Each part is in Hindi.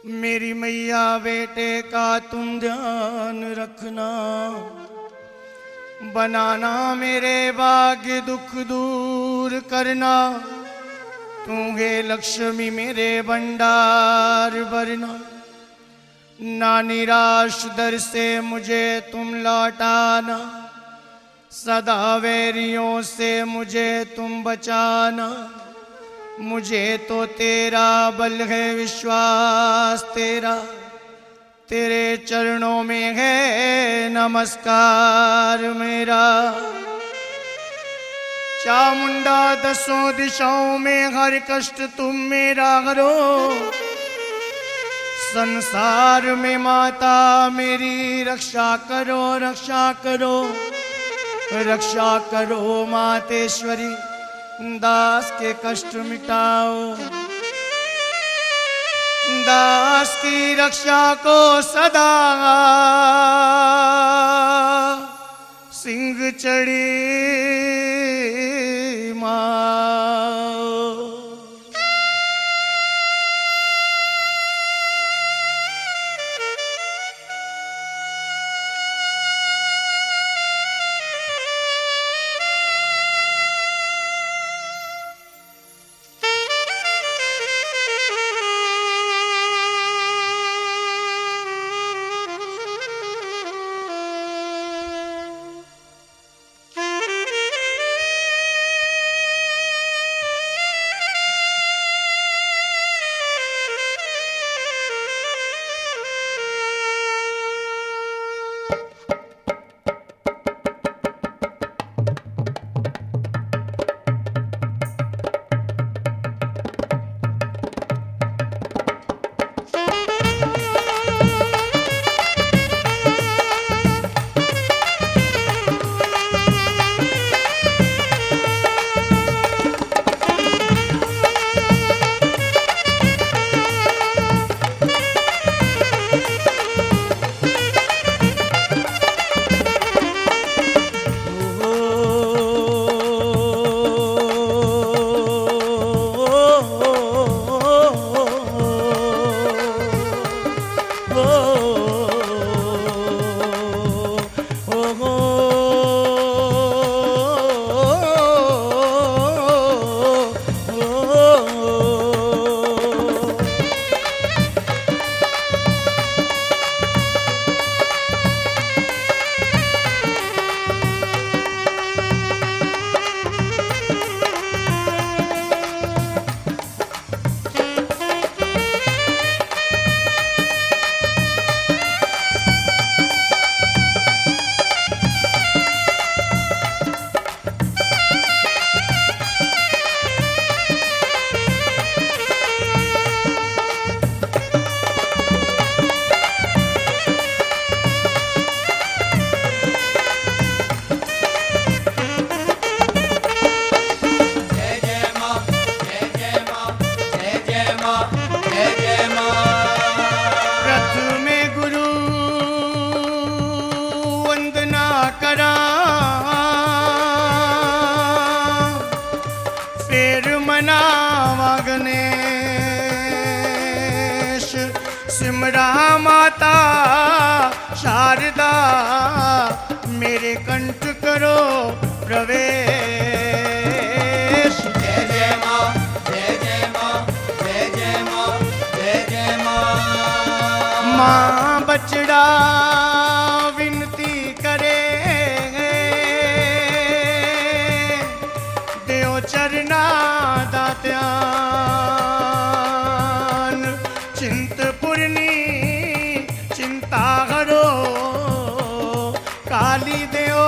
मेरी मैया बेटे का तुम ध्यान रखना, बनाना मेरे भाग्य दुख दूर करना। तू है लक्ष्मी मेरे भंडार भरना, ना निराश दर से मुझे तुम लौटाना। सदा वैरियों से मुझे तुम बचाना। मुझे तो तेरा बल है विश्वास तेरा, तेरे चरणों में है नमस्कार मेरा। चामुंडा दसों दिशाओं में हर कष्ट तुम मेरा हरो। संसार में माता मेरी रक्षा करो, रक्षा करो, रक्षा करो मातेश्वरी। दास के कष्ट मिटाओ, दास की रक्षा को सदा सिंह चढ़ी माँ। सिमरा माता शारदा, मेरे कंठ करो प्रवेश। जय जय माँ, जय जय माँ, जय जय माँ, जय जय माँ। माँ बचड़ा विनती करे, देव चरना दात्यान। चिंतपूर्णी चिंता हरो, काली देव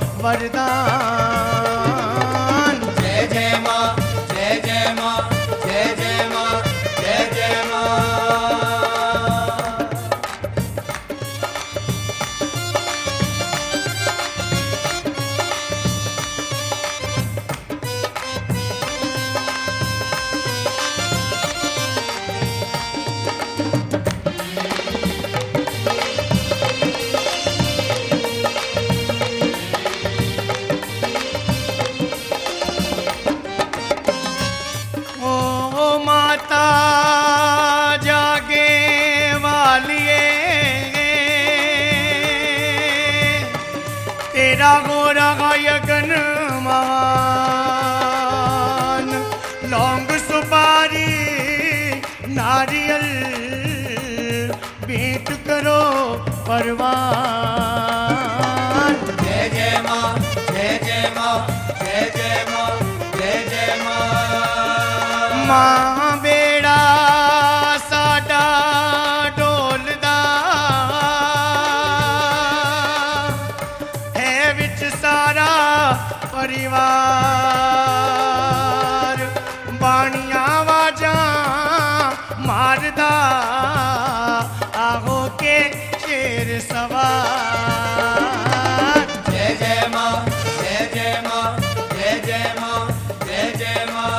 वरदान। जय जय माँ, जय जय माँ, जय जय माँ, जय जय माँ। नारियल भेंट करो परवान। जय जय माँ, जय जय माँ, जय जय माँ, जय जय माँ। मां बेड़ा साडा डोलदा है विच सारा परिवार, बाणिया वाजा मारदा आहो के शेर सवार। जय जय माँ, जय जय माँ, जय जय माँ, जय जय माँ।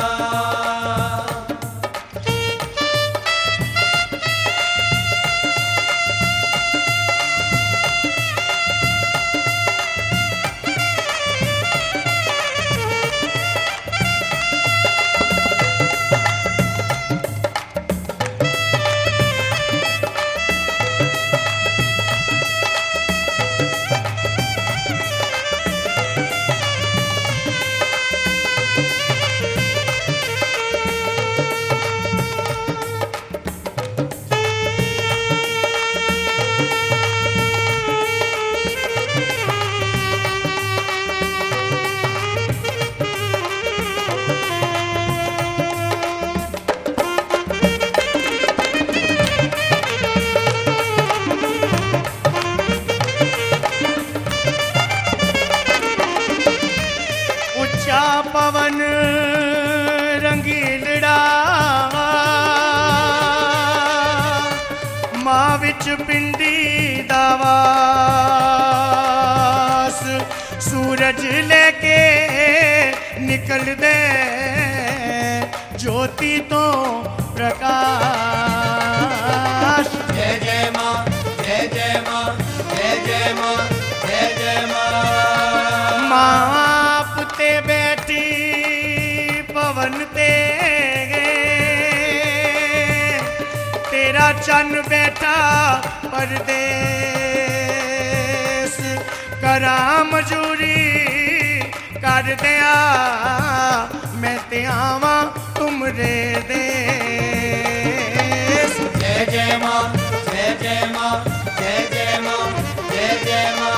पवन रंगीलड़ा मां विच पिंडी दावास, सूरज लेके निकल दे ज्योति तो प्रकाश। जय जय माँ, जय जय माँ, जय जय माँ, जय जय माँ। माप ते बैठी पवन ते तेरा चन बैठा परदेस, करा मजूरी कर दिया मैं ते आवा तुमरे देश। जय जय माँ, जय जय माँ, जय जय माँ, जय जय माँ।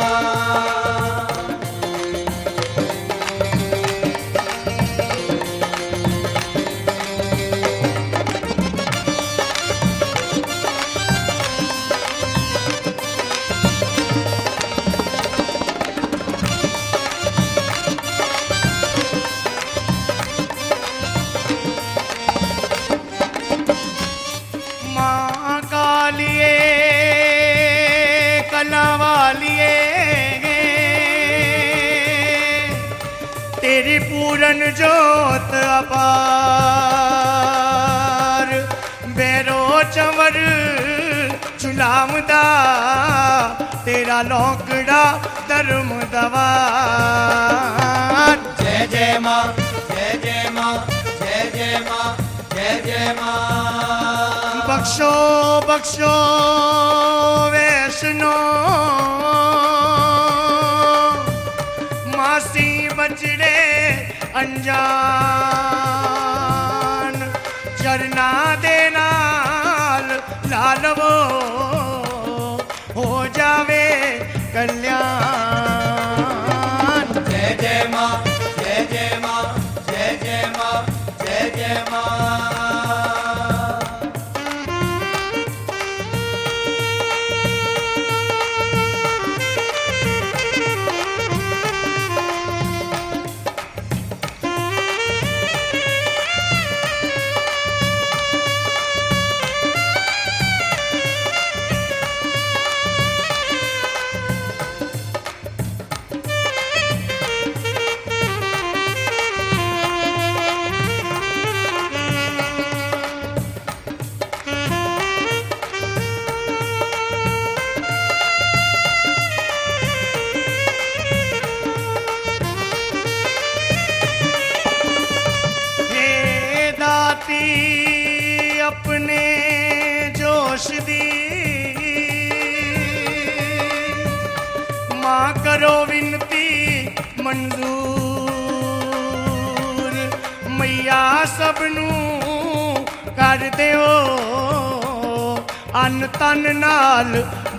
मां कालिए कला वालिए तेरी पूरन जोत अपार, बेरो चंवर चुलामदा तेरा लौकड़ा धर्म दवार। जय जय माँ, जय जय माँ, जय जय माँ, जय जय माँ। बख्शो बख्शो वैष्णो मासी बजड़े अनजान, चरना दे नाल लालवो हो जावे कल्याण। जय जय माँ, जय जय माँ, जय जय माँ, जय जय माँ। अपने जोश दी मां करो विनती मंजूर, मैया सबनू कर कर देओ अन्न तन नाल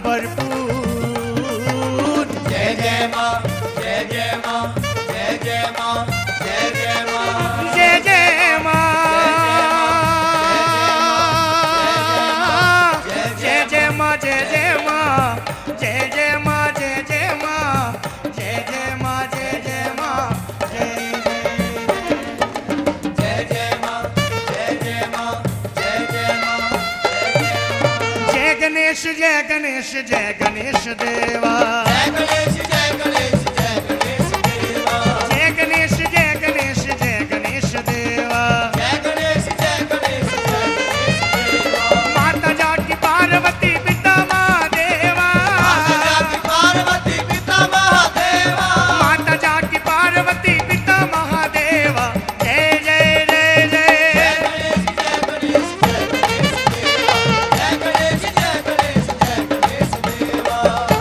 भरपूर। जय जय माँ, जय जय माँ, जय जय माँ, जय जय माँ, जय जय माँ, जय जय माँ, जय जय माँ, जय जय माँ, जय जय माँ, जय जय माँ, जय जय माँ, जय जय माँ, जय जय माँ, जय जय माँ, जय गणेश, जय गणेश, जय गणेश देवा। जय गणेश, जय गणेश, जय गणेश देवा। जय गणेश, जय गणेश, जय गणेश देवा। जय गणेश, जय गणेश, जय गणेश देवा। माता जाकी पार्वती पिता महादेवा। माता जाकी पार्वती पिता महादेवा। माता जाकी पार्वती पिता महादेवा। जय जय जय जय। जय गणेश, जय गणेश, जय गणेश देवा। जय गणेश, जय गणेश, जय गणेश देवा।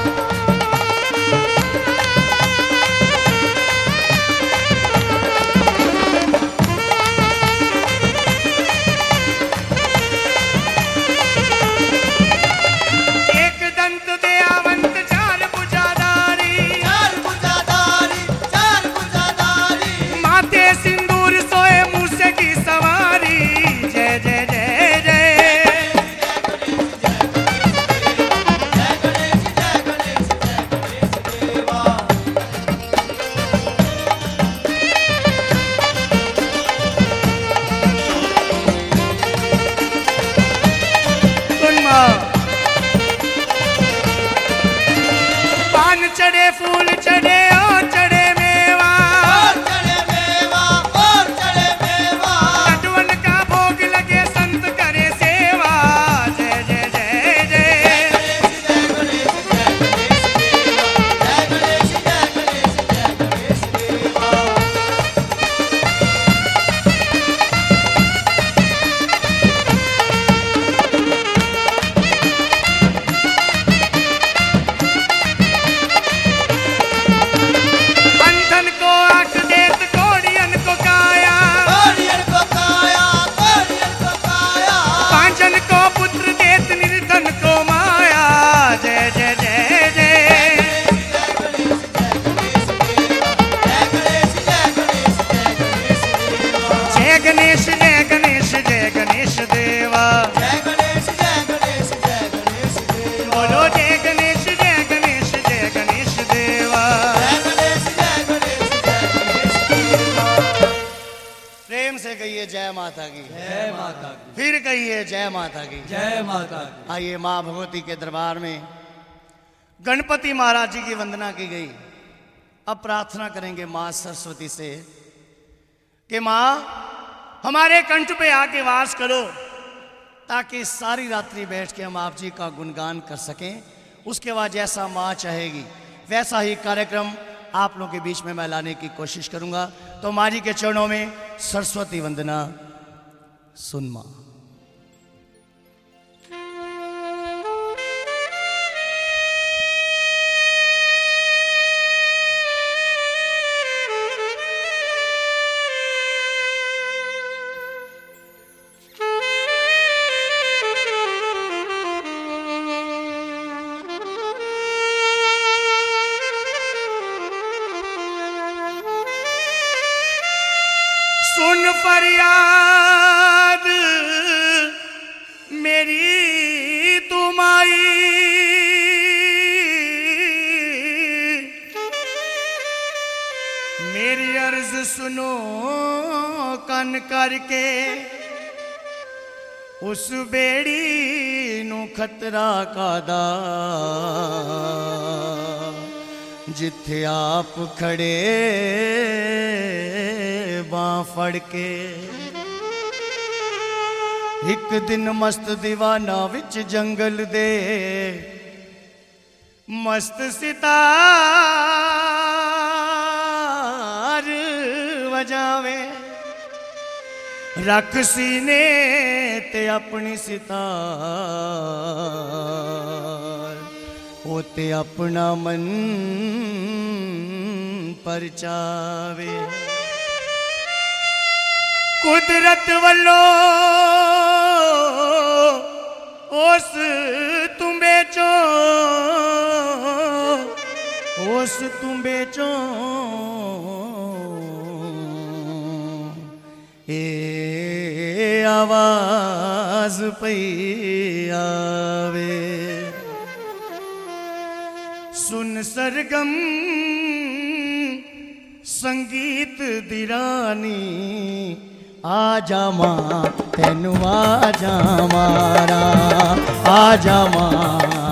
एक दंत दयावंत चार भुजाधारी। चार भुजाधारी, चार भुजाधारी। माथे सिंदूर सोए मूसे की सवारी। जय जय जय जय। जय गणेश, जय गणेश, जय गणेश देवा। सुन माँ। पान चढ़े फूल चढ़े और चढ़े मेवा। और चढ़े मेवा, और चढ़े मेवा। लड्डुअन का भोग लगे संत करे सेवा। जय जय जय जय। जय गणेश, जय गणेश देवा। जय गणेश, जय गणेश, जय गणेश देवा। अंधन को आंख देत कोड़ियन को काया। कोड़ियन को काया, कोड़ियन को काया। पांचन को पुत्र देत निर्धन को माया। जय जय जय जय। जय गणेश, जय गणेश, जय गणेश देवा। जय गणेश, जय गणेश, जय गणेश देवा। जय गणेश, जय गणेश, जय गणेश देवा। बोलो जय गणेश, जय गणेश, जय गणेश देवा। जय गणेश, जय गणेश, जय गणेश देवा। प्रेम से कहिए जय माता की। जय माता की, फिर कहिए जय माता की। जय माता की। आइए माँ भगवती के दरबार में गणपति महाराज जी की वंदना की गई। अब प्रार्थना करेंगे माँ सरस्वती से कि माँ हमारे कंठ पे आके वास करो, ताकि सारी रात्रि बैठ के हम आप जी का गुणगान कर सकें। उसके बाद जैसा माँ चाहेगी वैसा ही कार्यक्रम आप लोगों के बीच में मैं लाने की कोशिश करूंगा। तो माँ जी के चरणों में सरस्वती वंदना। सुन माँ। सुन फरियाद मेरी तुम आई। मेरी अर्ज सुनो कन करके। उस बेड़ी नू खतरा कादा, जिथे आप खड़े बां फड़ के। एक दिन मस्त दीवाना विच जंगल दे मस्त सितार वजावे। रख सीने ते अपनी सितार, होते अपना मन परचावे। कुदरत वल्लों ओस तुम बेचो, ओस तुम बेचो, ए आवाज पई आवे। सुन सरगम संगीत दिरानी, आजा मां तेनू आजा मारा, आजा मां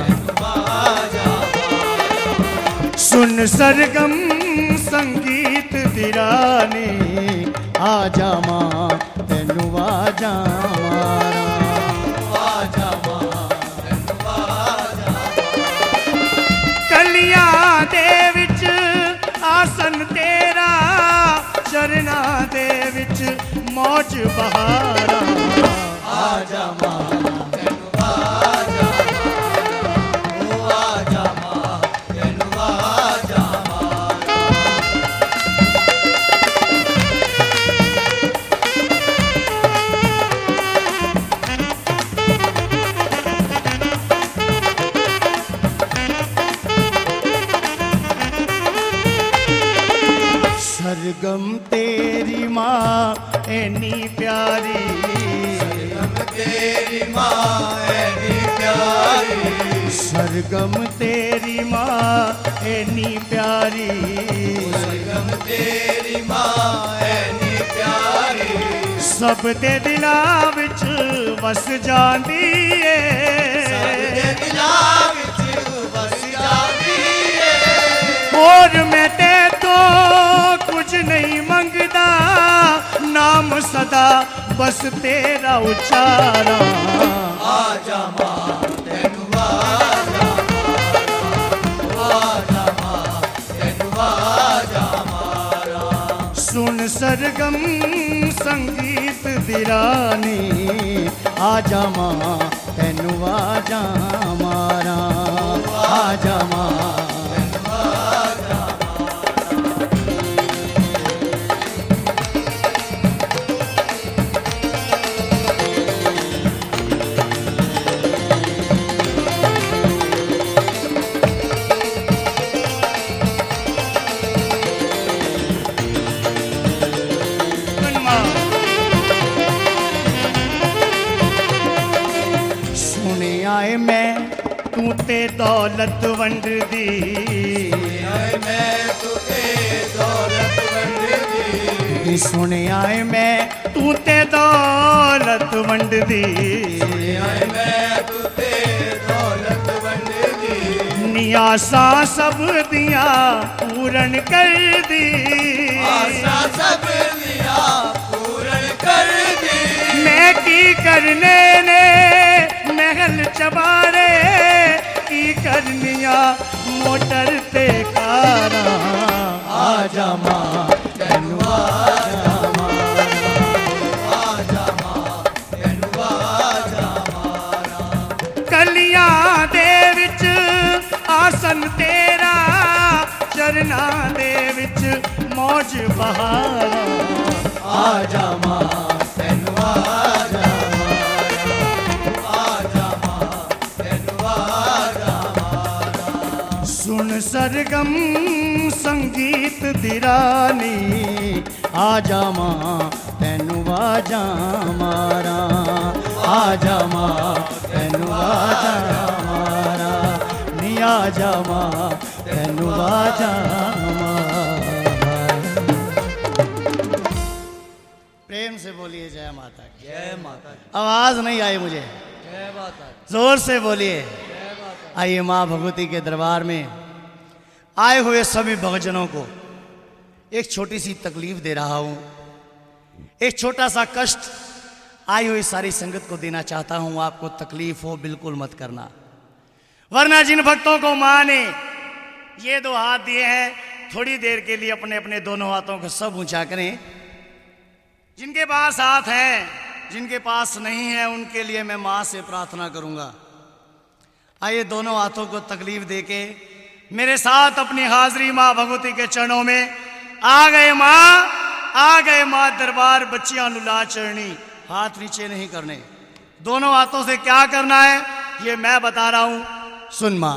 सुन सरगम संगीत दिरानी, आजा मां तेनू आजा मारा, आजा मां तेनू आजा। कलियां दे विच आसन तेरा, चरना दे विच मौज बहारा, आजा मां तेनू आजा मारा, ओ आजा मां तेनू आजा मारा। सरगम तेरी माँ ऐनी प्यारी, सरगम तेरी माँ ऐनी प्यारी, सरगम तेरी माँ ऐनी प्यारी, सरगम तेरी माँ ऐनी प्यारी। सब दे दिलां विच वस जांदी ए, सब दे दिलां विच वस जांदी ए। और मैं ते तो कुछ नहीं मंगदा, नाम सदा बस तेरा उचारा, आजा मां तेनू आजा मारा, आजा मां तेनू आजा मारा। सुन सरगम संगीत दिरानी, आजा मां तेनू आजा मारा, आजा मां तेनू आजा। आए मैं तू ते दौलत वंड दी, आए मैं तू ते दौलत वंड दी, सुने आए मैं तू ते दौलत वंड दी, आए मैं तू ते दौलत वंड दी। नियासा सब दिया पूरन कर दी, आसा सब दिया पूरन कर दी। मैं की करने ने महल चबारे, की करनिया मोटर ते कारा, आजा मां तेनू आजा मारा, आजा मां तेनू आजा मारा। कलियां दे विच आसन तेरा, चरना दे विच मौज बहारा, आजा मां तेनू आजा। सुन सरगम संगीत दिरानी, आजा मां तेनू आजा मारा, आजा मां तेनू आजा मारा, नी आजा मां तेनू आजा मारा। प्रेम से बोलिए जय माता की, जय माता। आवाज नहीं आई मुझे, जय माता। जोर से बोलिए। आइए माँ भगवती के दरबार में आए हुए सभी भक्तजनों को एक छोटी सी तकलीफ दे रहा हूँ, एक छोटा सा कष्ट आई हुई सारी संगत को देना चाहता हूँ। आपको तकलीफ हो बिल्कुल मत करना, वरना जिन भक्तों को माँ ने ये दो हाथ दिए हैं, थोड़ी देर के लिए अपने अपने दोनों हाथों को सब ऊंचा करें। जिनके पास हाथ हैं, जिनके पास नहीं है, उनके लिए मैं माँ से प्रार्थना करूँगा। आइए दोनों हाथों को तकलीफ देके मेरे साथ अपनी हाजिरी माँ भगवती के चरणों में आ गए। माँ आ गए, माँ दरबार बच्चियां नुला चरणी। हाथ नीचे नहीं करने, दोनों हाथों से क्या करना है, ये मैं बता रहा हूं, सुन मां।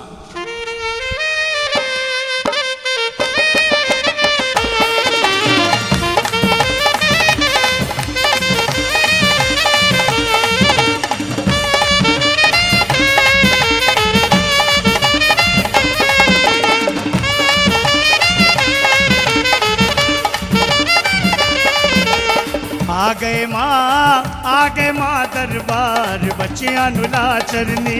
आ गए मां दरबार बच्चियां नु लाचरनी।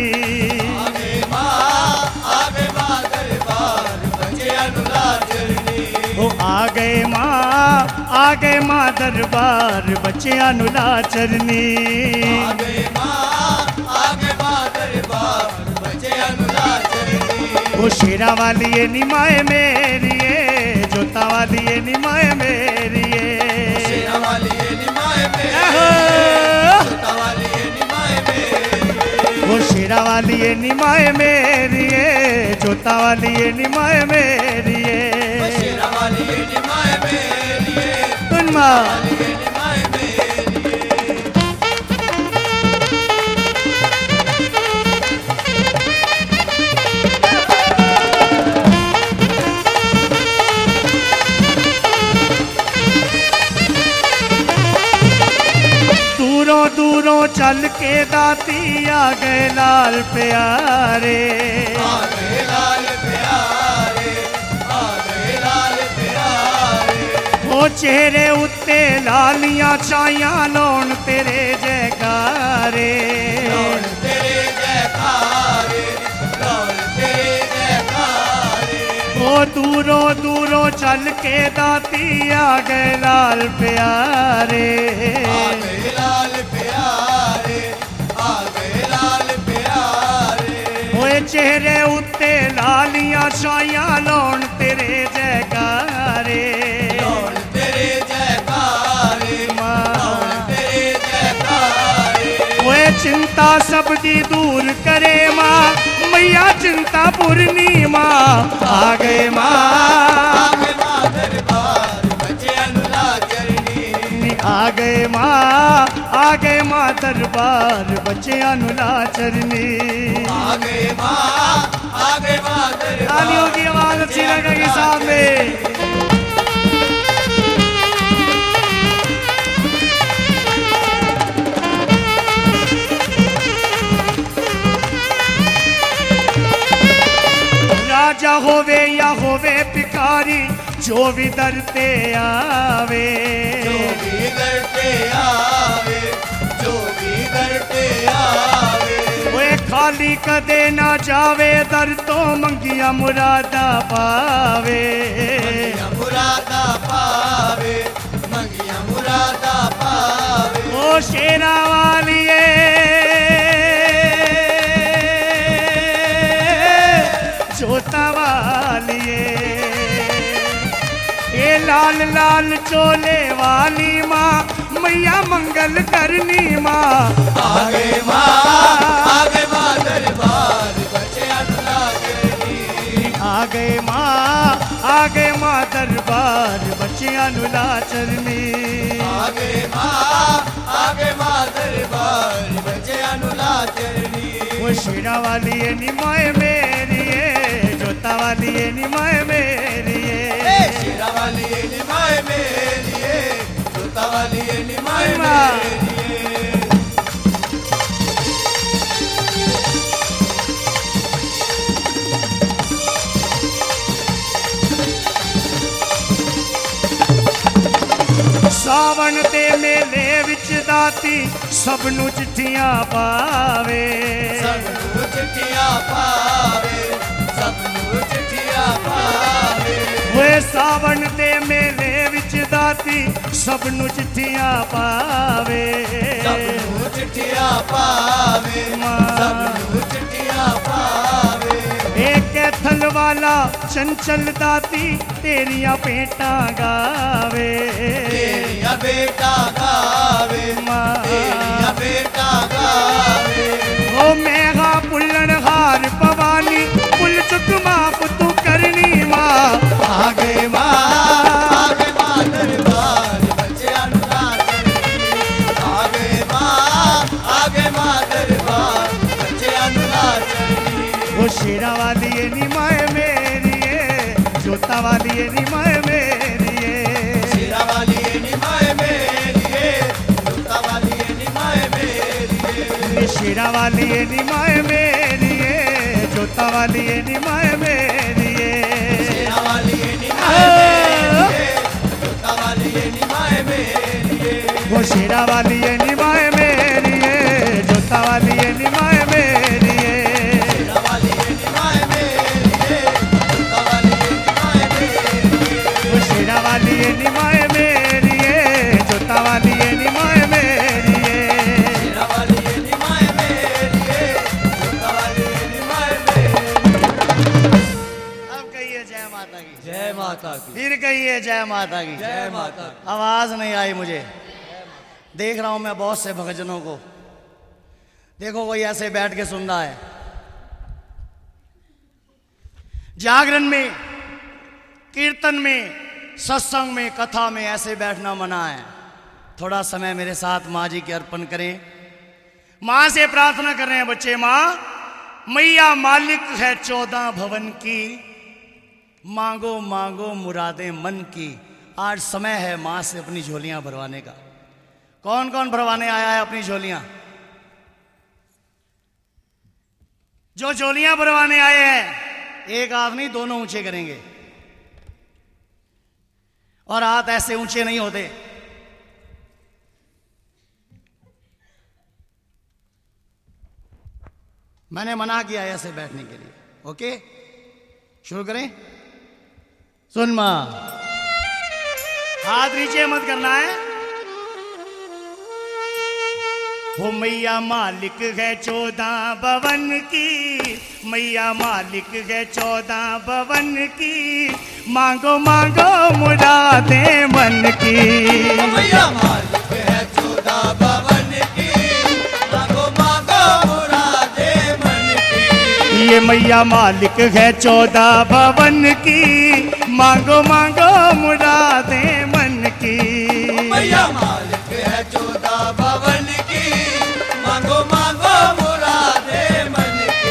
आ गए मां दरबार बच्चियां नु लाचरनी। ओ आ गए मां दरबार बच्चियां नु लाचरनी। आ गए मां दरबार बच्चियां नु लाचरनी। ओ शेरा वाली ए निमाए मेरी ए, जोता वाली ए निमाए मेरी ए, शेरा वाली ए निमाए मेरी, जोता वाली ए निमाए मेरी। वो शेरा वाली ए निमाए मेरी ए, जोता वाली ए निमाए मेरी ए, शेरा वाली ए निमाए मेरी, सुन मां। वाली ए निमाए मेरी। दूरों दूरों चल के दाती आ गए लाल प्यारे। आ गए लाल प्यारे, आ गए लाल प्यारे। ओ चेहरे उत्ते लालियां छाइयां लौन तेरे जयकारे। लौट तेरे जयकारे, लौट तेरे जयकारे। ओ दूरों दूरों चल के दाती आ गए लाल प्यारे। आ गए लाल प्यारे, आ गए लाल प्यारे। ओए चेहरे उत्ते लालियां छाइयां लौन तेरे जयकारे। लौट तेरे जयकारे, लौट तेरे जयकारे। ओए चिंता सब दी दूर करे मां मैया चिंता पूर्णी मां। आ गए मां, आ गए मां दरबार बच्चियां नु लाचरनी। आ गए मां, आ गए मां दरबार बच्चियां नु लाचरनी। आ गए मां दरबार। तालियों की आवाज अच्छी लगेगी सामने। राजा होवे या होवे भिखारी जो भी दर ते आवे। जो भी दर पे आवे, जो भी दर पे आवे। ओए खाली कदे ना जावे दर तो मंगिया मुरादा पावे। मंगिया मुरादा पावे, मंगिया मुरादा पावे। ओ शेरा वालिए जोता वालिए ये लाल लाल चोले वाली माँ मैया मंगल करनी माँ। आ गए मां दरबार बच्चियां नु लाचरनी। आ गए माँ दरबार बच्चियां नु लाचरनी। आ गए मां दरबार बच्चियां नु लाचरनी। वो शेरा वाली है निमाए मेरी है, जोता वाली है निमाए मेरी है। शेरा वाली ए निमाए मेरी, जोता वाली ए निमाए मेरी। सावन दे मेले विच दाती सब नू चिट्ठियां पावे। सब नू चिट्ठियां पावे, सब नू चिट्ठियां पावे। वे सावन दे मेले विच दाती सब नू चिट्ठियां पावे। सब नू चिट्ठियां पावे, सब नू चिट्ठियां पावे। एक थल वाला चंचल दाती तेरिया पेटा गावे। तेरिया बेटा गावे, तेरिया बेटा गावे। ओ मेघा पुल्लन हार पवानी पुल चुक माफ तू करनी माँ। आ गए माँ दरबार बच्चियां नु लाचरनी। आ गए मां दरबार बच्चियां नु शेरा वाली ये निमाए मेरी ये, जोता वाली ये निमाए मेरी ये, शेरा वाली ये निमाए मेरी ये, जोता वाली ये निमाए मेरी ये, शेरा वाली ये निमाए मेरी ये, जोता वाली ये निमाए मेरी ये, शेरा वाली ये निमाए मेरी ये, जोता वाली ये निमाए मेरी ये, वो शेरा वाली ये निमाए मेरी ये, जोता वाली ये निमाए मेरी ये, शेरा वाली ये निमाए मेरी ये, जोता वाली ये निमाए मेरी ये, वो शेरा वाली ये निमाए मेरी ये, जोता वाली ये निमाए मेरी ये। शेरा वाली ये निमाए मेरी ये, जोता वाली ये निमाए मेरी ये। अब कहिए जय माता की, जय माता की, फिर कहिए जय माता की। जय माता की। आवाज नहीं आई मुझे। देख रहा हूं मैं बहुत से भक्तजनों को, देखो कोई ऐसे बैठ के सुन रहा है। जागरण में, कीर्तन में, सत्संग में, कथा में ऐसे बैठना मना है। थोड़ा समय मेरे साथ माँ जी के अर्पण करें। माँ से प्रार्थना कर रहे हैं बच्चे। माँ मैया मालिक है 14 भवन की, मांगो मांगो मुरादे मन की। आज समय है माँ से अपनी झोलियां भरवाने का। कौन कौन भरवाने आया है अपनी झोलियां? जो झोलियां भरवाने आए हैं, एक हाथ नहीं, दोनों ऊंचे करेंगे। और हाथ ऐसे ऊंचे नहीं होते। मैंने मना किया है ऐसे बैठने के लिए। ओके, शुरू करें। सुन मां, हाथ नीचे मत करना है। हो मैया मालिक है 14 भवन की, मैया मालिक है 14 भवन की, मांगो मांगो मुरादे मन की। मैया मालिक है 14 भवन की, मांगो मांगो मुरादे मन की। ये मैया मालिक है 14 भवन की, मांगो मांगो मुरादे मन की। मैया मालिक है 14 भवन की, मांगो मांगो मुरादे मन की।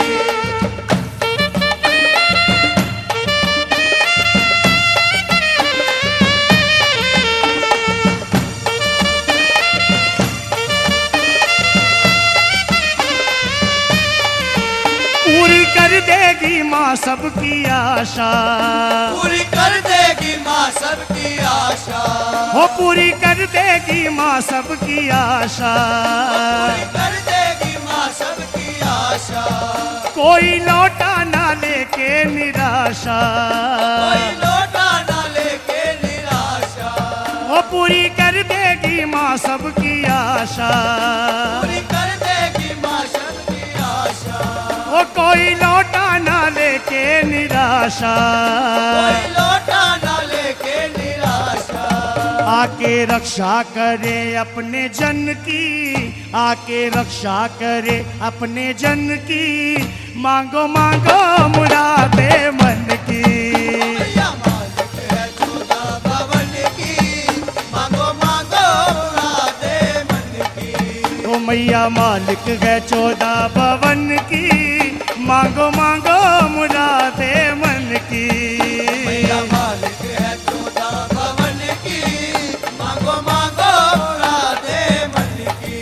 पूरी कर देगी माँ सबकी आशा, पूरी कर देगी माँ सबकी आशा, हो पूरी कर देगी माँ सबकी आशा। पूरी कर देगी माँ सबकी आशा। कोई लौटा ना लेके निराशा, कोई लौटा ना लेके निराशा। वो पूरी कर देगी माँ सबकी आशा। पूरी कर देगी माँ सबकी आशा। वो कोई लौटा ना लेके निराशा, कोई लौटा ना लेके निराशा। आके रक्षा करे अपने जन की, आके रक्षा करे अपने जन की, मांगो मांगो मुरादे मन की। मैया मालिक है 14 भवन की, मांगो मांगो मुरादे मन की। ओ मैया मालिक है 14 भवन की, मांगो मांगो मुरादे मन की। मैया मालिक है 14 भवन की, मांगो मांगो मुरादे मन की।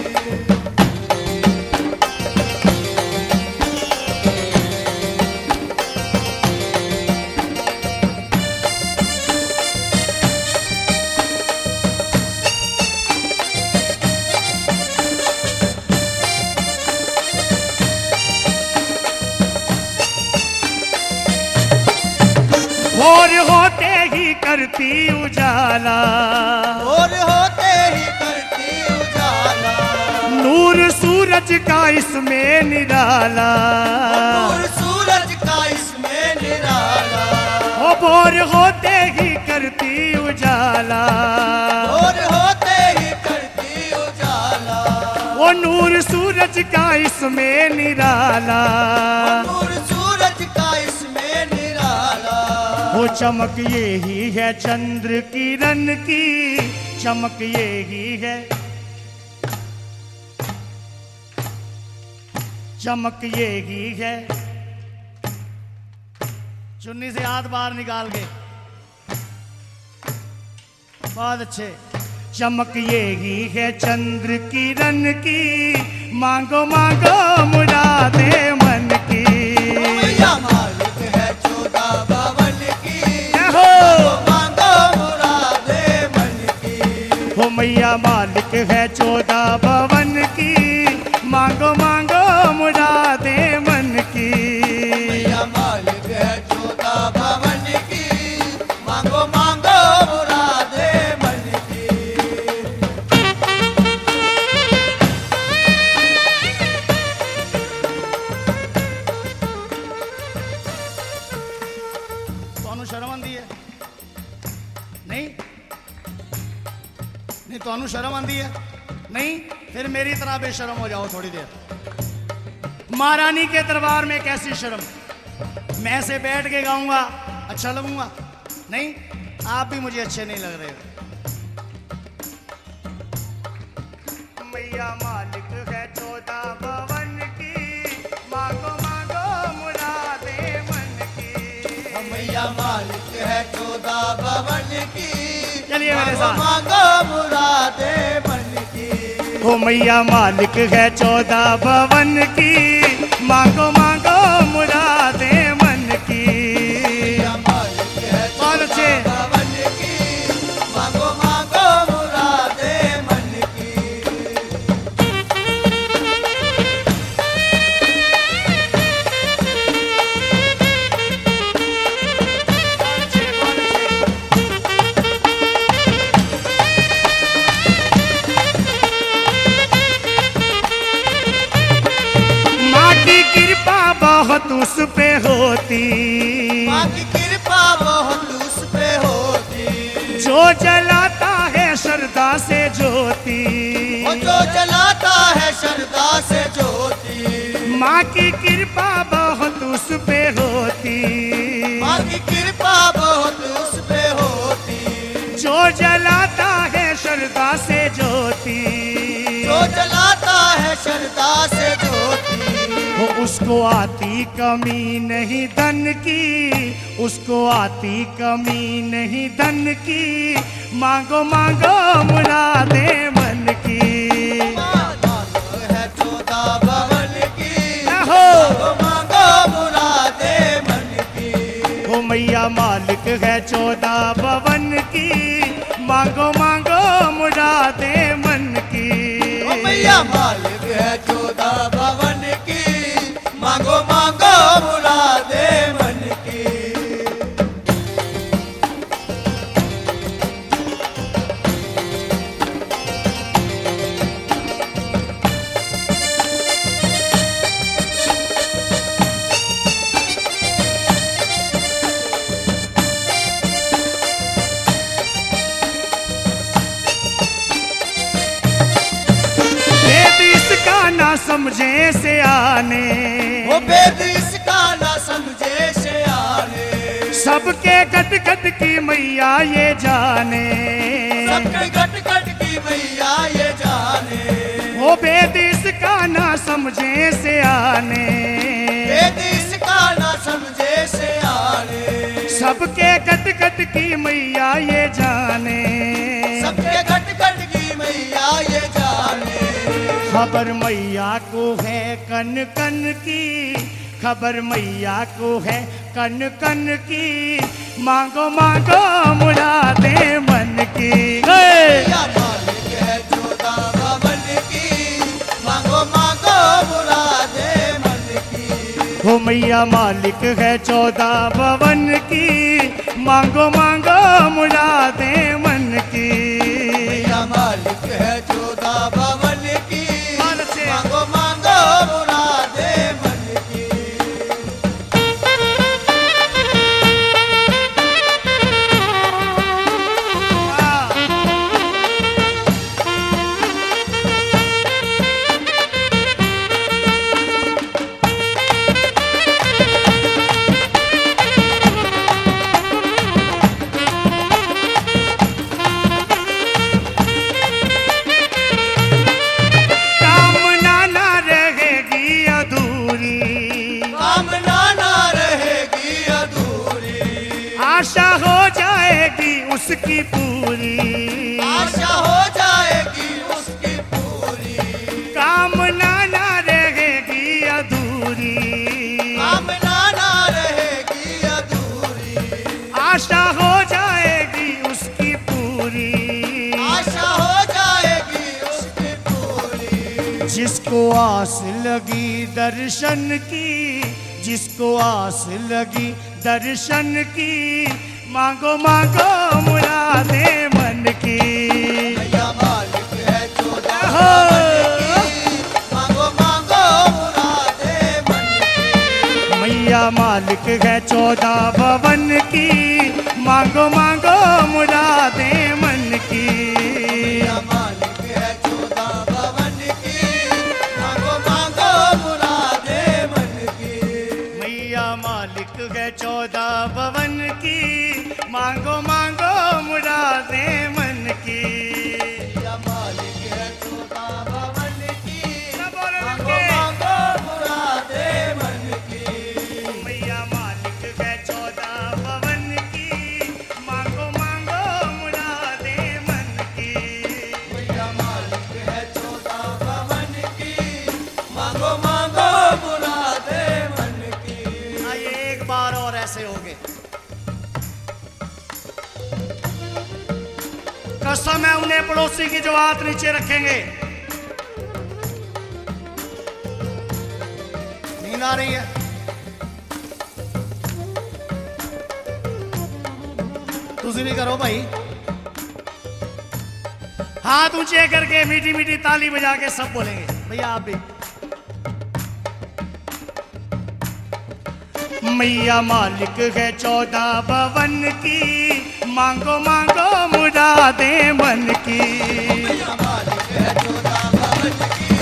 भोर होते ही करती उजाला, और होते ही करती उजाला। नूर सूरज का इसमें निराला। और सूरज का इसमें निराला। ओ भोर होते ही करती उजाला, और होते ही करती उजाला। वो नूर सूरज का इसमें निराला। और सूरज का इसमें निराला। वो चमक यही है चंद्र किरण की, चमक यही है, चमक यही है चुन्नी से हाथ बाहर निकाल के, बहुत अच्छे। चमक यही है चंद्र किरण की, मांगो मांगो मुरादे मन की। मैया मालिक है 14 भवन की, हो मांगो मुरादे मन की। हो मैया मालिक है 14 भवन की, मांगो मांगो मुरादे मन की। मैया मालिक है 14 भवन की, मांगो मांगो मुरादे मन की। ਤੁਹਾਨੂੰ ਸ਼ਰਮ ਆਉਂਦੀ ਹੈ? ਨਹੀਂ नहीं ਤੁਹਾਨੂੰ शर्म आती है? नहीं, फिर मेरी तरह बेशर्म हो जाओ थोड़ी देर। महारानी के दरबार में कैसी शर्म? मैं से बैठ के गाऊंगा अच्छा लगूंगा? नहीं, आप भी मुझे अच्छे नहीं लग रहे। मैया मालिक है 14 भवन की, मांगो मांगो मुरादे मन की। मैया मालिक है 14 भवन की, चलिए मेरे साथ। मांगो मुरादे मन की। हो मैया मालिक है 14 भवन की, मांगो मांगो मुरादे मन की। मैया मालिक है 14 भवन की, मांगो मांगो मुरादे मन की। बहुत उस पे होती, माँ की कृपा बहुत उस पे होती। जो जलाता है श्रद्धा से ज्योति, वो जो जलाता है श्रद्धा से ज्योति। माँ की कृपा बहुत उस पे होती, माँ की कृपा बहुत उस पे होती। जो जलाता है श्रद्धा से ज्योति, जो जलाता है श्रद्धा से ज्योति। वो उसको आती कमी नहीं धन की, उसको आती कमी नहीं धन की। मांगो मांगो मुरादे मन की। मांगो है 14 भवन की, हो मांगो मुरादे मन की। हो मैया मालिक है 14 भवन की, मांगो मांगो मुरादे मन की। मैया मालिक है 14 भवन की, मांगो मांगो मुरादे मन की। ना समझे से आने, वो वेद इसका ना समझे से आने। सबके कट कट की मैया ये जाने, सबके घट घट की मैया ये जाने। वो वेद इसका ना समझे से आने, वेद इसका ना समझे से आने। सबके कट कट की मैया ये जाने, सबके घट घट की मैया ये जाने। खबर मैया को है कन कन की, खबर मैया को है कन कन की। मांगो मांगो मुरादे मन की। मैया मालिक है 14 भवन की, मांगो मांगो मुरादे मन की। हो मैया मालिक है 14 भवन की, मांगो मांगो मुरादे मन की। मैया मालिक है 14 भवन की, मांगो मांगो मुरादे मन की। उसकी पूरी, आशा हो जाएगी उसकी पूरी, कामना ना रहेगी अधूरी, कामना ना रहेगी अधूरी, आशा हो जाएगी उसकी पूरी, आशा हो जाएगी उसकी पूरी। जिसको आस लगी दर्शन की, जिसको आस लगी दर्शन की, मांगो मांगो मुरादे मन की। मैया मालिक है 14 भवन की, मांगो मांगो मुरादे मन की। मैया मालिक है 14 भवन की, मांगो मांगो मुरादे मन की। मैया मालिक है 14 भवन की, मांगो मांगो मुरादे मन की। मैया मालिक है 14 भवन की, मांगो मांगो मुरादे मन की। मैया मालिक है 14 भवन की, सब बोलो मांगो लड़के। मांगो मुरादे मन की। मैया मालिक है 14 भवन की, मांगो मांगो मुरादे मन की। मैया मालिक है 14 भवन की, मांगो मांगो मुरादे मन की। आइए एक बार और ऐसे हो गए। कसम है उन्हें पड़ोसी की जो हाथ नीचे रखेंगे। नींद आ रही है? तुझे भी करो भाई। हाथ ऊंचे करके मीठी मीठी ताली बजा के सब बोलेंगे। भैया आप भी। मैया मालिक है 14 भवन की, मांगो मांगो मुरादे मन की। मैया मालिक है 14 भवन की,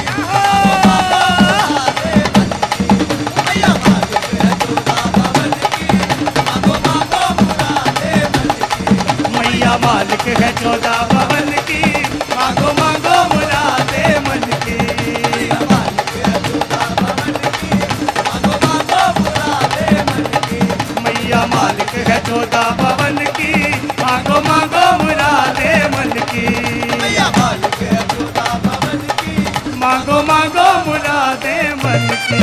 मैया मालिक है 14 भवन की, मांगो मांगो मुरादे मन की। मैया मालिक है 14 भवन की, मांगो मांगो मुरादे मन की। मैया मालिक है 14 भवन की, मांगो मांगो मुरादे मन की। मैया मालिक है 14 भवन की, मांगो मांगो मुरादे मन की। मैया मालिक है 14 भवन की, मांगो मांगो मुरादे मन की।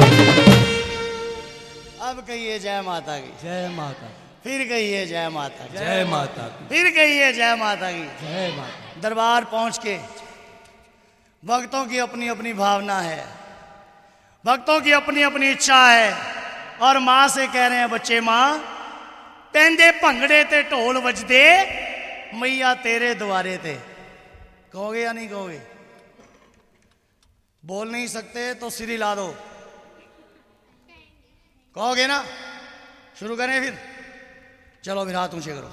अब कहिए जय माता की। जय माता, फिर कहिए जय माता की। जय माता की, फिर कहिए जय माता की। जय माता। दरबार पहुंच के भक्तों की अपनी अपनी भावना है, भक्तों की अपनी अपनी इच्छा है। और माँ से कह रहे हैं बच्चे, माँ पैंदे भंगड़े ते ढोल बजदे, मैया तेरे द्वारे ते। कहोगे या नहीं कहोगे? बोल नहीं सकते तो सिर हिला दो। कहोगे ना? शुरू करें फिर? चलो फिर हाथ ऊंचे करो।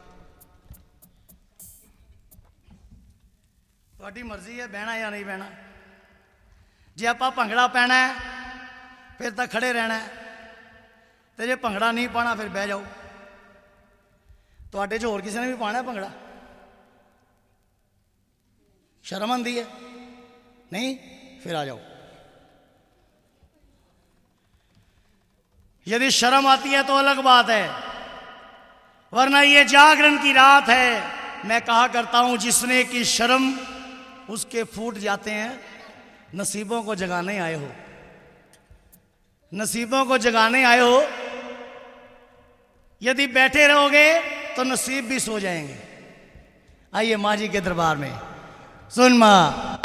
ਤੁਹਾਡੀ ਮਰਜ਼ੀ ਹੈ ਬਹਿਣਾ ਜਾਂ ਨਹੀਂ ਬਹਿਣਾ। ਜੇ ਆਪਾਂ ਭੰਗੜਾ ਪੈਣਾ ਹੈ ਫਿਰ ਤਾਂ ਖੜੇ ਰਹਿਣਾ ਹੈ, ਤੇ ਜੇ ਭੰਗੜਾ ਨਹੀਂ ਪਾਣਾ ਫਿਰ ਬਹਿ ਜਾਓ। ਤੁਹਾਡੇ 'ਚ ਹੋਰ ਕਿਸੇ ਨੇ ਵੀ ਪਾਣਾ ਭੰਗੜਾ? ਸ਼ਰਮ ਆਉਂਦੀ ਹੈ? नहीं? फिर आ जाओ। यदि शर्म आती है तो अलग बात है, वरना ये जागरण की रात है। मैं कहा करता हूं जिसने की शर्म उसके फूट जाते हैं। नसीबों को जगाने आए हो, नसीबों को जगाने आए हो। यदि बैठे रहोगे तो नसीब भी सो जाएंगे। आइए माँ जी के दरबार में। सुन माँ,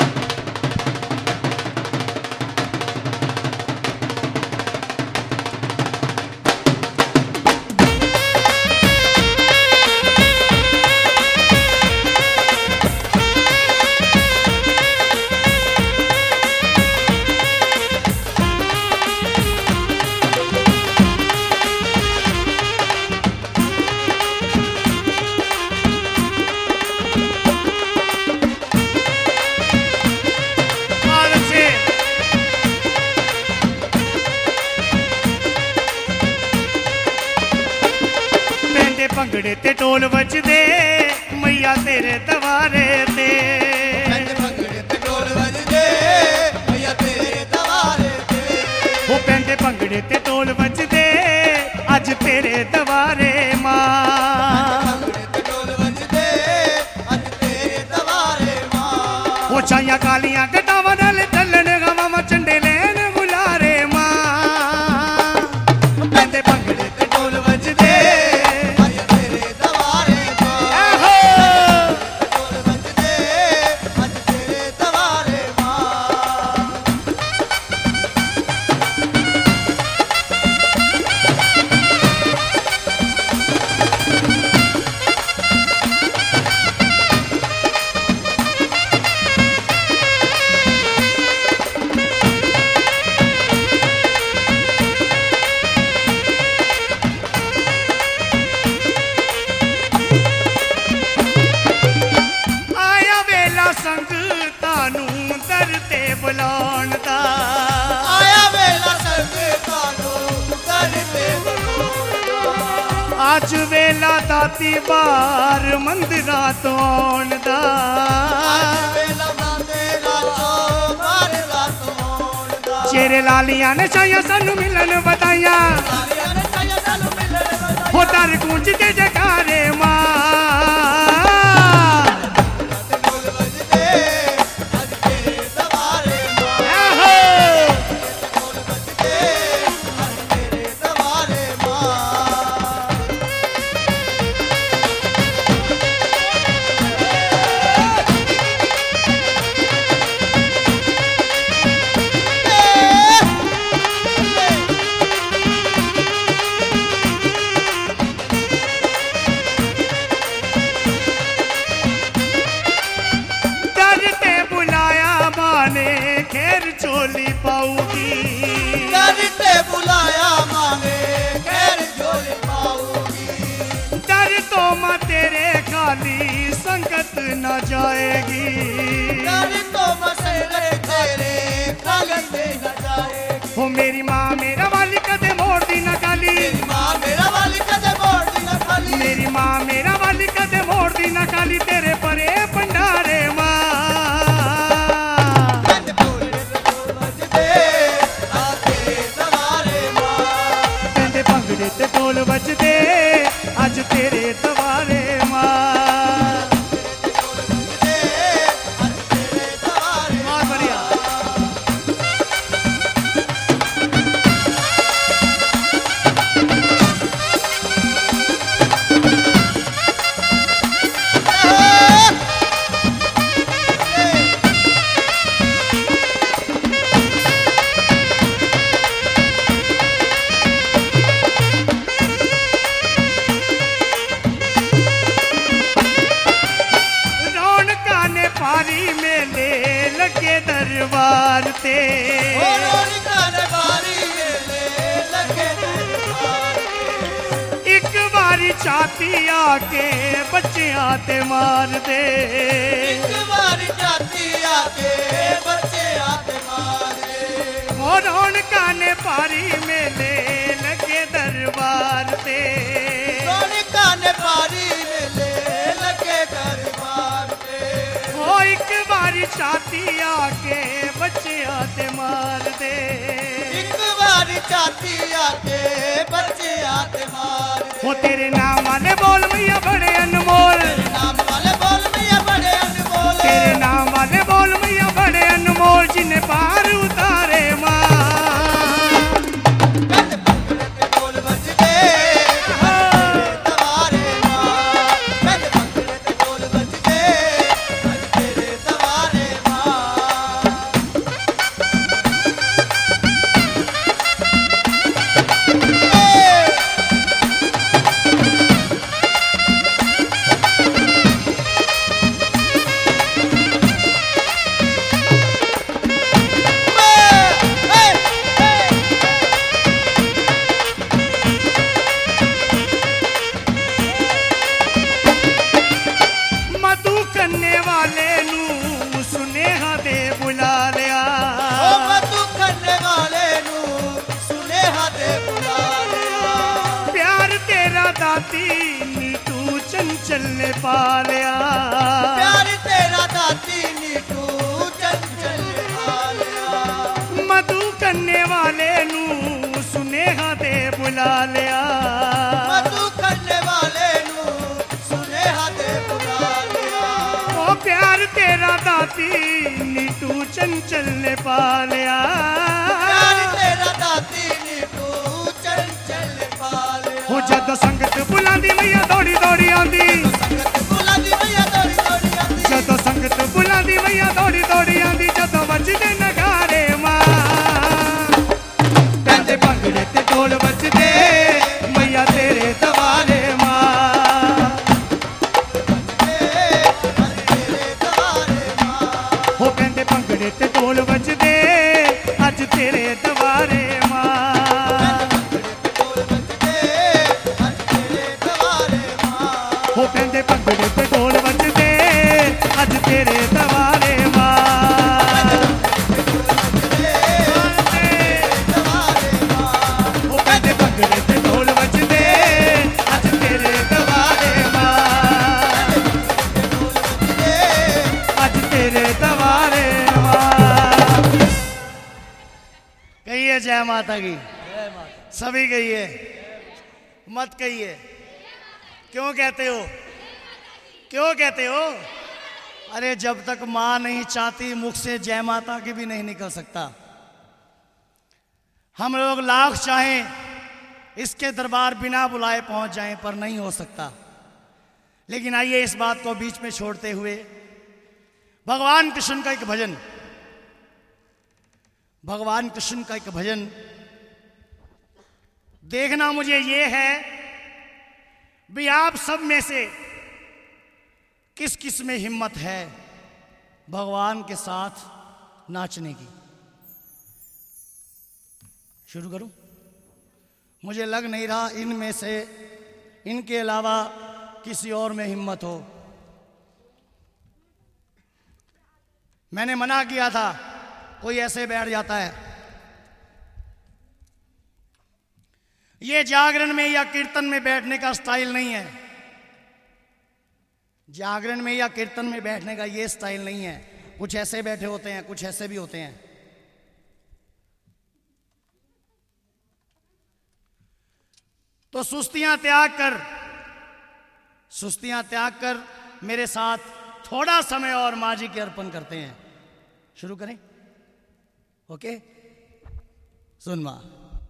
भंगड़े ते ढोल बजदे मैया तेरे दवारे ते। भंगड़े ते ढोल बजदे मैया तेरे दवारे ते। वो पैंदे भंगड़े ते ढोल बजदे अज तेरे दवारे मां। भंगड़े ते ढोल बजदे राती बार मंदिरा तो आउण दा चेरे लालियां ने छाया सानू मिलन बधाइयां हो दर गूंजदे जयकारे मां चोली पाऊगी डरते बुलाया मांगे खैर झोली पाऊगी डर तो माँ तेरे खाली संगत न जाएगी डर तो मसेरे तेरे खागत न जाएगी हो मेरी माँ मेरा वाली कदे मोड़ दी न खाली मेरी माँ मेरा वाली कदे मोड़ दी न खाली मेरी माँ मेरा वाली कदे मोड़ दी न खाली तेरे परे भंडारे माँ ते ढोल बजदे अज तेरे दवारे मां बहुत बढ़िया दरबार ते एक बारी छाती आके बच्चियां ते मार दे एक बारी छाती आके बच्चियां ते मार दे और रौनकां ने पारी मेले लगे दरबार ते रौनकां ने पारी मेले लगे दरबार ते ओ एक बारी छाती आके बच्चियां ते मार दे एक बारी छाती आके बच्चियां ते मार दे ओ तेरे नाम वाले बोल मैया बड़े अनमोल तेरे नाम वाले बोल मैया बड़े अनमोल तेरे नाम वाले बोल मैया बड़े अनमोल जिन्हें पार उतारे माँ बोल बजदे दवारे माँ बोल बजदे तेरे दवारे माँ मधु करने वाले नू सुनेहा दे बुला लिया ओ मधु करने वाले नू सुनेहा दे बुला लिया प्यार तेरा दाती नीतू चंचल ने पा लिया प्यार तेरा दाती नीतू चंचल पा लिया मधु करने वाले नू सुनेहा दे बुला लिया मधु करने वाले नू सुनेहा दे बुला लिया ओ प्यार तेरा दाती नीतू चंचल ने पा लिया प्यार तेरा दाती नीतू चंचल पा लिया हो जद संगत बुलांदी मैया दौड़ी दौड़ी आंदी संगत बुलांदी मैया दौड़ी दौड़ी आंदी जद संगत बुलांदी मैया दौड़ी दौड़ी आंदी जद वजदे नगारे मां पैंदे भंगड़े ते ढोल वजदे मैया तेरे दवारे मां तेरे दवारे माँ हो पैंदे भंगड़े ते ढोल वजदे अज तेरे दवारे मां बोल बजदे तेरे दवारे माँ हो पैंदे भंगड़े ते ढोल वजदे अज तेरे दवारे मां हो पैंदे भंगड़े ते ढोल वजदे अज तेरे दवारे कहिए जय माता की। जय माता। सभी कहिए, मत कहिए। क्यों कहते हो? क्यों कहते हो? अरे जब तक मां नहीं चाहती मुख से जय माता की भी नहीं निकल सकता। हम लोग लाख चाहें इसके दरबार बिना बुलाए पहुंच जाएं पर नहीं हो सकता। लेकिन आइए इस बात को बीच में छोड़ते हुए भगवान कृष्ण का एक भजन, भगवान कृष्ण का एक भजन देखना मुझे ये है भी आप सब में से किस किस में हिम्मत है भगवान के साथ नाचने की। शुरू करूं? मुझे लग नहीं रहा इनमें से, इनके अलावा किसी और में हिम्मत हो। मैंने मना किया था, कोई ऐसे बैठ जाता है। ये जागरण में या कीर्तन में बैठने का स्टाइल नहीं है। जागरण में या कीर्तन में बैठने का ये स्टाइल नहीं है। कुछ ऐसे बैठे होते हैं, कुछ ऐसे भी होते हैं। तो सुस्तियां त्याग कर मेरे साथ थोड़ा समय और मां जी के अर्पण करते हैं। शुरू करें? ओके, सुन मां।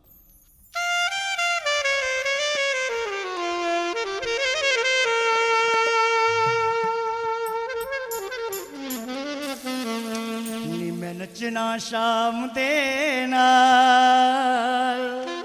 नी मैं नचना शाम दे नाल,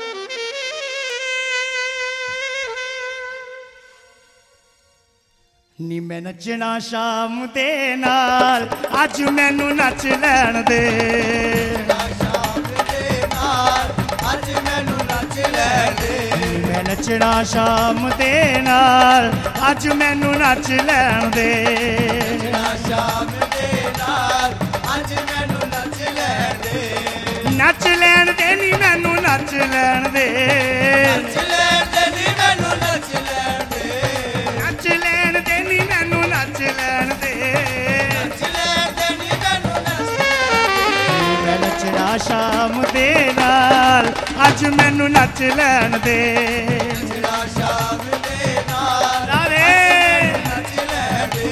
नी मैं नचना शाम दे नाल, अज मैनू नच लैण दे। शाम दे नाल अज मैनू नच लैण दे। मैं नचना शाम दे नाल, अज मैनू नच लैण दे। शाम दे नाल अज मैनू नच लैण दे। नच लैण दे नी मैनू नच लैण दे। नच लैण दे नी मैनू नच लैण दे। नच लैण दे नी मैनू नच लैण दे। नच लैण दे नी मैनू नच लैण दे। मैं नचना शाम दे नाल, अज मैनू नच लैण दे। शाम दे नाल राधे नच लैण दे।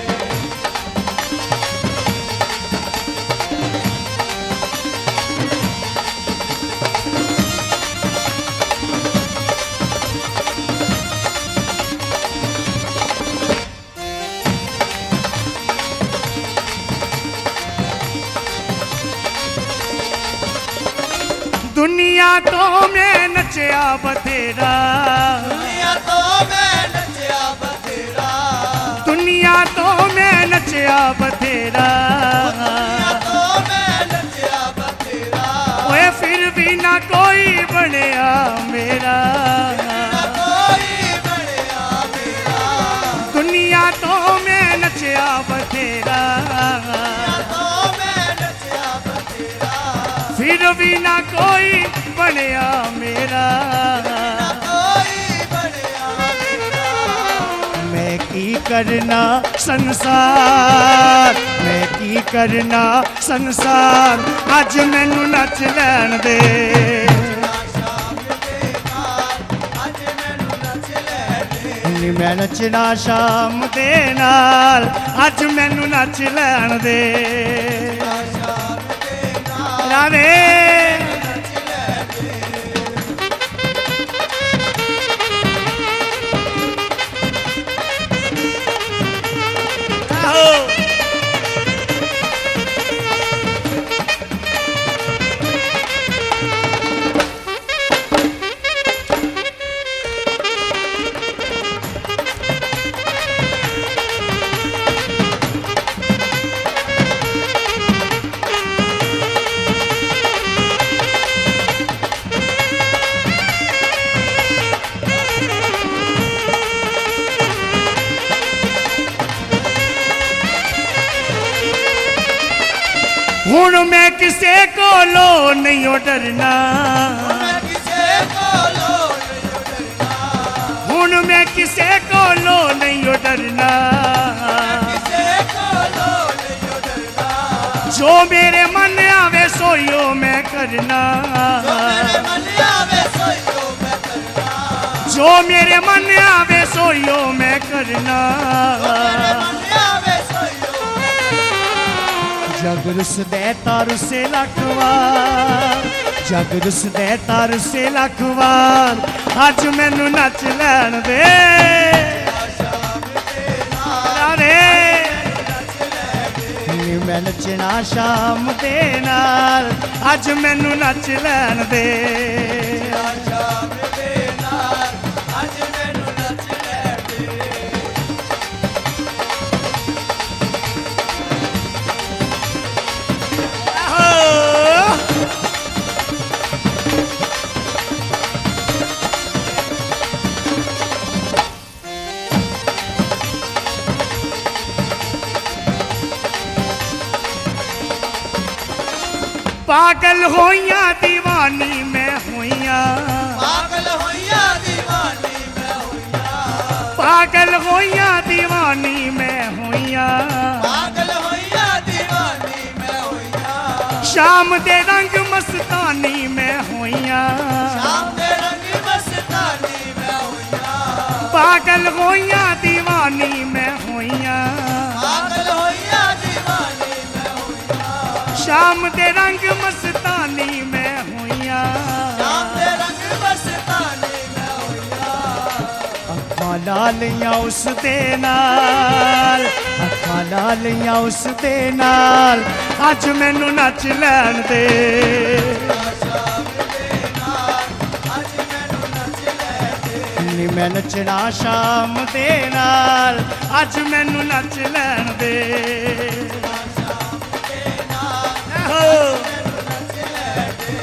दुनिया तो मैं नचया बथेरा, दुनिया तो मैं नचया बथेरा। दुनिया तो मैं नचया बथेरा। दुनिया तो मैं नचया बथेरा। ओए फिर भी ना कोई बनया मेरा। ना कोई बनया मेरा। दुनिया तो मैं नचया बथेरा, दुनिया तो मैं नचया बथेरा। फिर भी ना कोई बनया मेरा। ना कोई बनया मेरा। मैं की करना संसार, मैं की करना संसार, अज मैनू नच लैण दे। शाम दे नाल अज मैनू नच लैण दे। नी मैं नचना शाम दे नाल, अज मैनू नच लैण दे। शाम दे नाल राधे नच लैण दे। आओ। हुण मैं किसे कोलो नहीं डरना। मैं किसे कोलो नहीं डरना। हुण मैं किसे कोलो नहीं डरना। किसे कोलो नहीं डरना। जो मेरे मन आवे सोइयो मैं करना, जो मेरे मन आवे सोइयो मैं करना, जो मेरे मन आवे सोइयो मैं करना। जग रुस दे तार से लखवार, जग रुस दे तार से लखवार, अज मैनू नच लैन दे मैं नचना शाम दे नाल, अज मैनू नच लैन दे शाम दे नाल, अज मैनू नच लैन दे। पागल होइया दीवानी मैं होइया, पागल होइया दीवानी मैं होइया, पागल होइया दीवानी मैं होइया, पागल होइया दीवानी मैं होइया, शाम दे रंग मस्तानी मैं होइया, शाम दे रंग मस्तानी मैं होइया, पागल होइया दीवानी मैं होइया, पागल होइया दीवानी मैं होइया, शाम दे रंग मस्तानी मैं होइया, शाम दे रंग मस्तानी मैं होइया, अखां लालियां उस दे नाल, अखां लालियां उस दे नाल, अज मैनू नच लैन दे शाम दे नाल, अज मैनू नच लैन दे। नी मैं नचना शाम दे नाल, अज मैनू नच लैन दे शाम दे नाल, हो। मैनू नच लैन दे।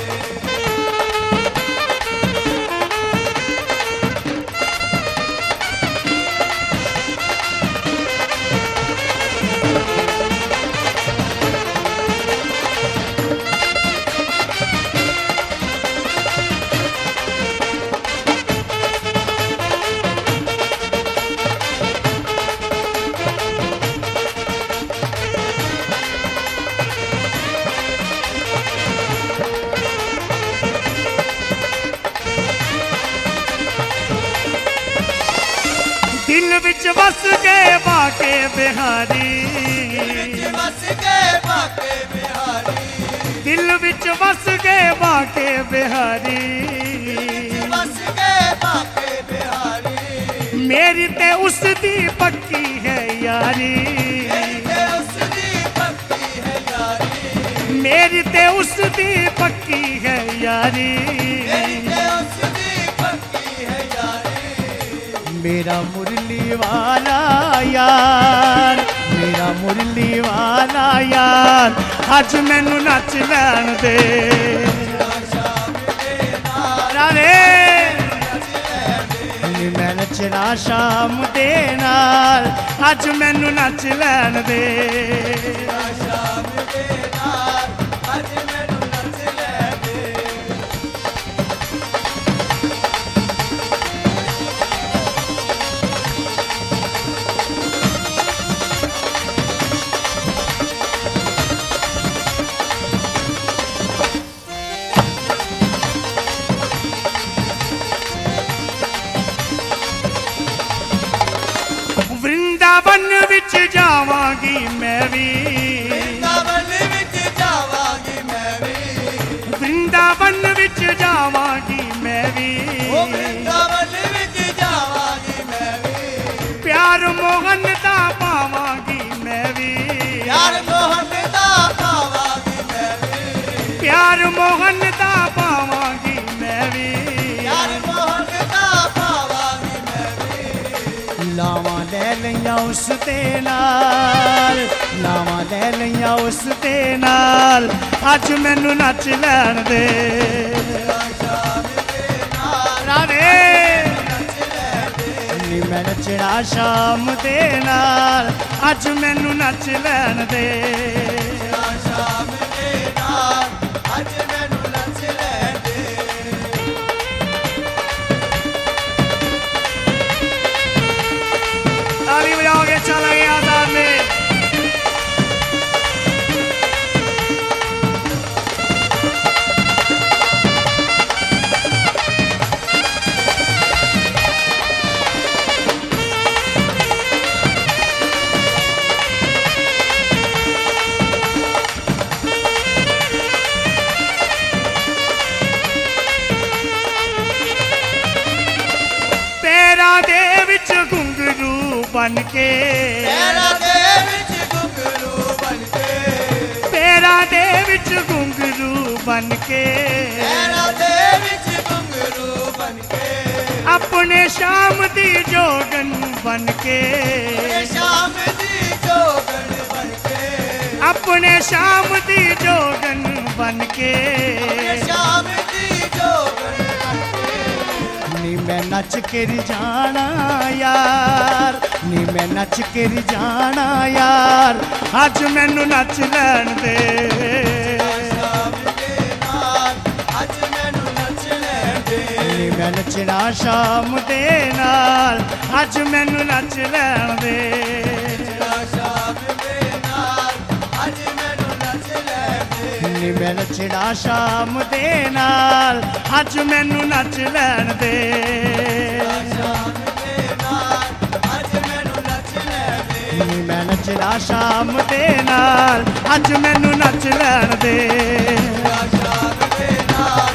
दिल विच बस गए बाके बिहारी, बस गए बाके बिहारी, दिल विच बस गए बाके बिहारी, बस गए बाके बिहारी, मेरी ते उस दी पक्की है यारी, ते उसदी पक्की है यारी, मेरी ते उस दी पक्की है यारी, ते उसदी पक्की है यारी, मेरा मुरली वाला यार, मेरा मुरली वाला यार, अज मैनू नच लैन दे शाम दे नाल, रे नच लैन दे। मैं नचना शाम दे नाल, अज मैनू नच लैन दे शाम दे नाल, अज मैनू नच लैन दे। वृंदावन विच जावांगी मैं भी, वृंदावन विच जावांगी मैं भी, वृंदावन विच जावांगी मैं भी, ओ वृंदावन विच जावांगी मैं भी, प्यार मोहन दा पावांगी मैं भी, यार मोहन दा पावांगी मैं भी, प्यार मोहन दा पावांगी मैं भी, यार मोहन दा पावांगी मैं भी, लावां ले लईयां उस दे नाल, लावां ले लईयां उस दे नाल, अज मैनू नच लैन दे शाम दे नाल, रावे नच लैन दे। नी मैं नचना शाम दे नाल, अज मैनू नच लैन दे शाम दे नाल, अज मैनू नच लैन दे। ताली बजाओगे चला गया आजाद में। बन के, पैरां दे विच घुंघरू बनके, पैरां दे विच घुंघरू बन के, पैरां दे विच घुंघरू बनके, अपने शाम दी जोगन बन के, शाम दी जोगन बनके, अपने शाम दी जोगन बन के, शाम दी जोगन बनके, नी मैं नच के जाना यार, नी मैं नच के जाना यार, अज मैनू नच लैण दे, शाम दे नाल अज मैनू नच लैण दे, नी मैं नचना शाम दे नाल अज मैनू नच लैण दे, शाम दे नाल अज मैनू नच लैण दे, नी मैं नचना शाम दे नाल अज मैनू नच लैण दे, शाम दे नाल अज मैनू नच लैण दे, नी मैं नचना शाम दे नाल अज मैनू नच लैण दे, शाम दे नाल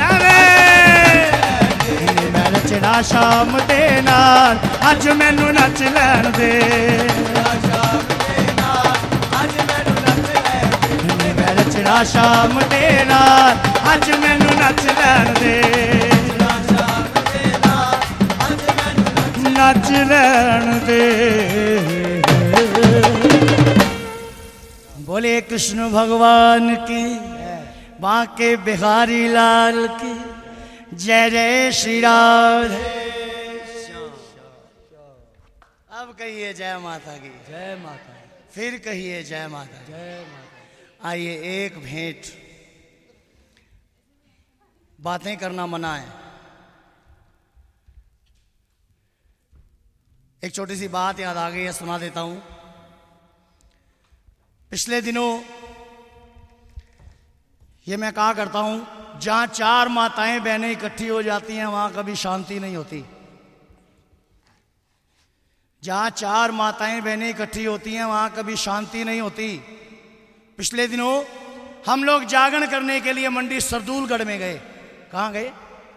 नी मैं नचना शाम दे नाल अज मैनू नच लैण दे, शाम दे नाल अज मैनू नच लैण दे, नी मैं नचना शाम दे नाल अज मैनू नच लैण दे, शाम दे नाल अज मैनू नच लैण दे। बोले कृष्ण भगवान की, बांके बिहारी लाल की, जय जय श्री राधे। अब कहिए जय माता की, जय माता फिर कहिए जय माता की। जय माता आइए एक भेंट, बातें करना मना है। एक छोटी सी बात याद आ गई है, सुना देता हूं। पिछले दिनों ये मैं कहा करता हूं, जहां चार माताएं बहनें इकट्ठी हो जाती हैं वहां कभी शांति नहीं होती। जहां चार माताएं बहनें इकट्ठी होती हैं वहां कभी शांति नहीं होती। पिछले दिनों हम लोग जागरण करने के लिए मंडी सरदूलगढ़ में गए। कहाँ गए?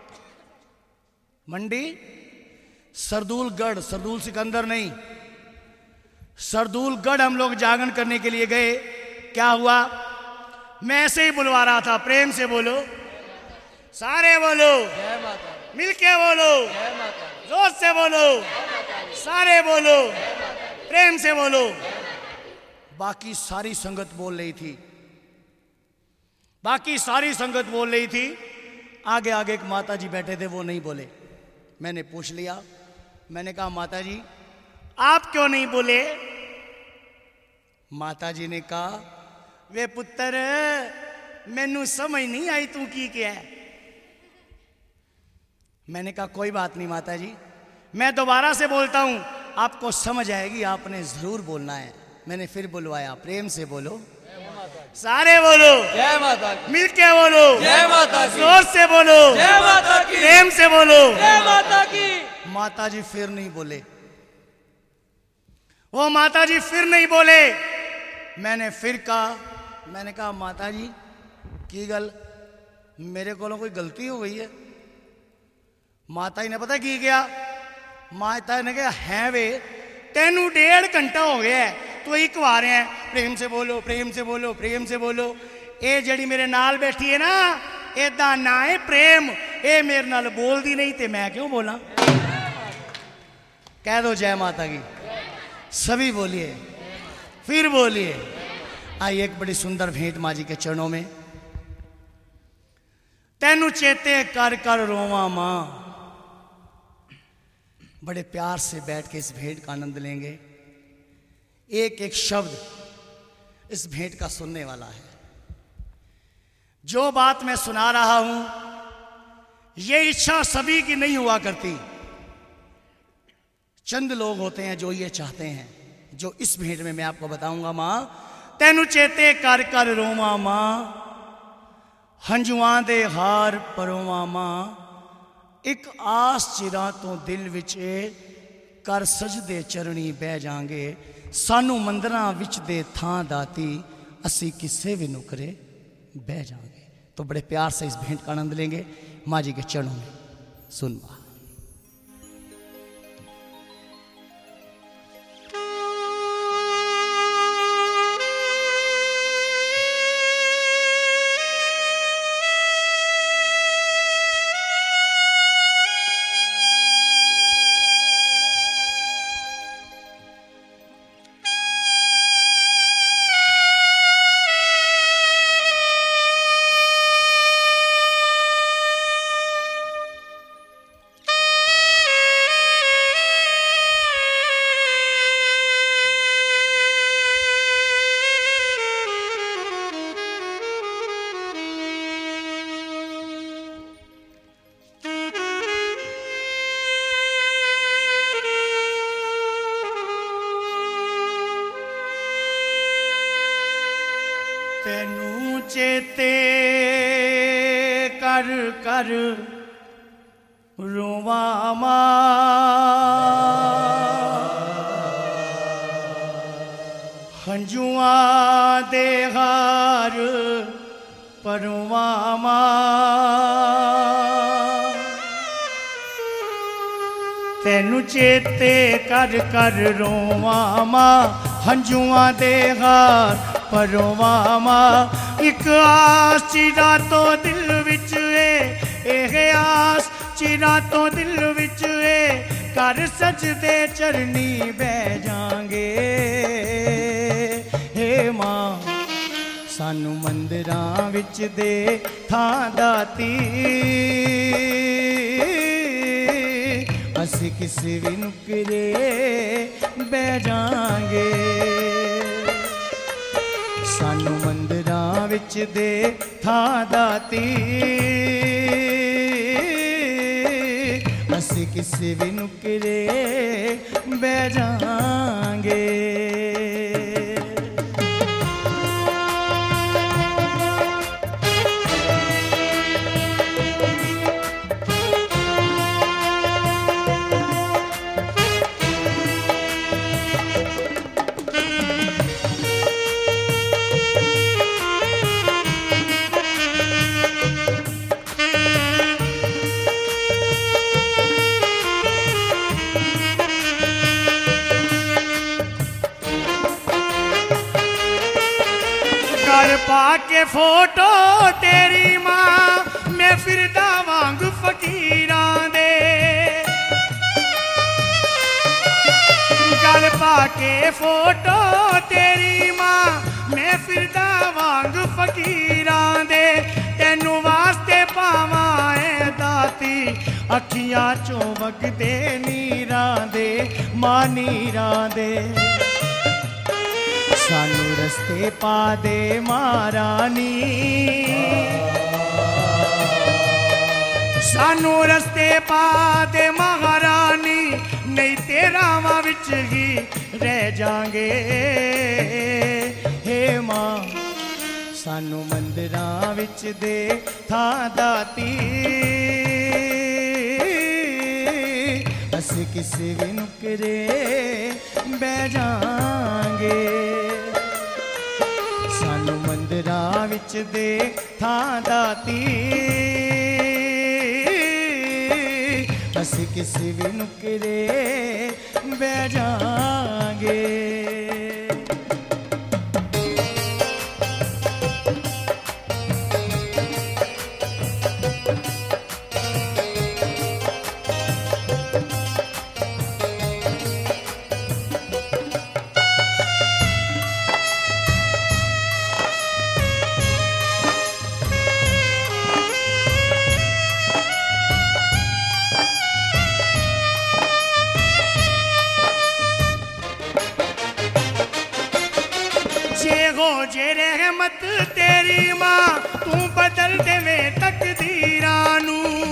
मंडी सरदूलगढ़, सरदूल सिकंदर नहीं, सरदूलगढ़ हम लोग जागरण करने के लिए गए। क्या हुआ? मैं ऐसे ही बुलवा रहा था, प्रेम से बोलो, सारे बोलो, जय माता मिलके बोलो, जय माता जोर से बोलो, सारे बोलो, प्रेम से बोलो। बाकी सारी संगत बोल रही थी, बाकी सारी संगत बोल रही थी। आगे आगे एक माता जी बैठे थे, वो नहीं बोले। मैंने पूछ लिया, मैंने कहा माता जी आप क्यों नहीं बोले? माता जी ने कहा, वे पुत्र मैनू समझ नहीं आई तू की क्या है। मैंने कहा कोई बात नहीं माता जी, मैं दोबारा से बोलता हूं, आपको समझ आएगी, आपने जरूर बोलना है। मैंने फिर बुलवाया, प्रेम से बोलो, सारे बोलो, जय माता की मिलके बोलो, जय माता की जोर से बोलो, जय माता की प्रेम से बोलो। जय माता की। माता जी फिर नहीं बोले, वो माता जी फिर नहीं बोले। मैंने फिर कहा, मैंने कहा माता जी की गल, मेरे को कोई गलती हो गई है? माता जी ने पता की किया? माता ने कहा है वे तेनू 1.5 घंटा हो गया है, तू एक बार है प्रेम से बोलो, प्रेम से बोलो, प्रेम से बोलो। ये जड़ी मेरे नाल बैठी है ना, एदा ना है प्रेम, ये मेरे नाल बोलती नहीं, ते मैं क्यों बोला? कह दो जय माता की, सभी बोलिए, फिर बोलिए। आई एक बड़ी सुंदर भेंट माँ जी के चरणों में। तेनू चेते कर कर रोवा मां। बड़े प्यार से बैठ के इस भेंट का आनंद लेंगे। एक एक शब्द इस भेंट का सुनने वाला है। जो बात मैं सुना रहा हूं, ये इच्छा सभी की नहीं हुआ करती। चंद लोग होते हैं जो ये चाहते हैं, जो इस भेंट में मैं आपको बताऊंगा। मां तेनू चेते कर कर रोवा मां, हंजुआं दे हार परोवा मां, एक आस चिरां तो दिल विच कर सजदे चरणी बह जांगे, सानू मंदिरां विच दे थां दाती, असी किसे भी नुकरे बह जांगे। तो बड़े प्यार से इस भेंट का आनंद लेंगे माँ जी के चरणों में। सुनवा चेते कर कर रोवा मां हंजुआं दे हार परवा मां तेनू चेते कर कर रोवा मां हंजुआं दे हार परवा मां एक आस चिरा तो दिल विच ए आस चिरा तो दिल विच कर सजदे चरनी बह जांगे हे मां सानू मंदिरां विच दे थां दाती असी किसी भी नुकरे बह जांगे सानू मंदिरां विच दे थां दाती असी किसी भी नुकरे बह जांगे पाके फोटो तेरी मां मैं फिरदा वांग फकीरां दे गल पाके फोटो तेरी मां मैं फिरदा वांग फकीरां दे तेनू वास्ते पावां ए दाती अखियां चों वगदे नीरां दे मां नीरां दे सानू रस्ते पा दे महारानी सानू रस्ते पा दे महारानी नहीं तेरा मां विच ही रह जांगे हे मां सानू मंदिरां विच दे थां दाती असी किसी भी नुकरे बह जांगे सानू मंदिरां विच दे थां दाती असी किसी भी नुकरे बह जांगे जे रहमत तेरी मां तू बदल देवे तकदीरां नू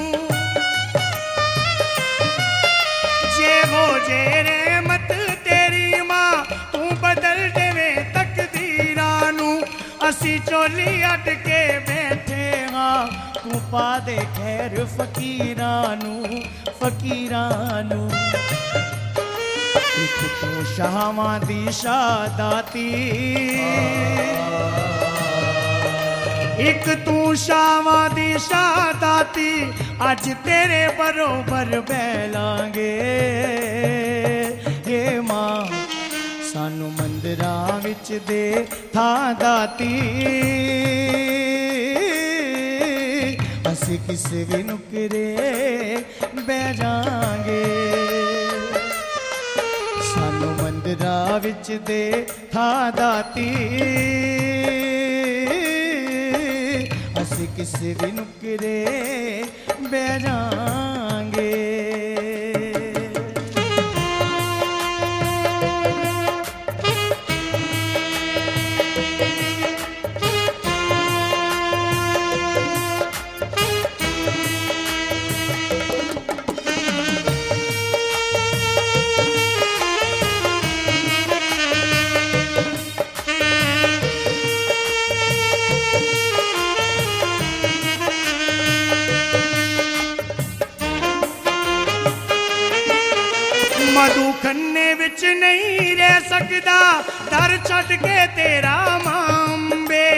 जे रहमत तेरी मां तू बदल देवे तकदीरां नू असी चोली अट के बैठे हाँ तू पा दे खैर फकीरां नू एक तू शाहां दी शादाती एक तू शाहां दी शादाती अज तेरे बरोबर बैलांगे हे मां सानू मंदिरां विच दे थां दाती असी किसी भी नुकरे बह जांगे सानू मंदिरां विच दे थां दाती असी किसी भी नुकरे बह जांगे मधु खन्ने विच नहीं रह सकदा दर छड़ के तेरा मांबे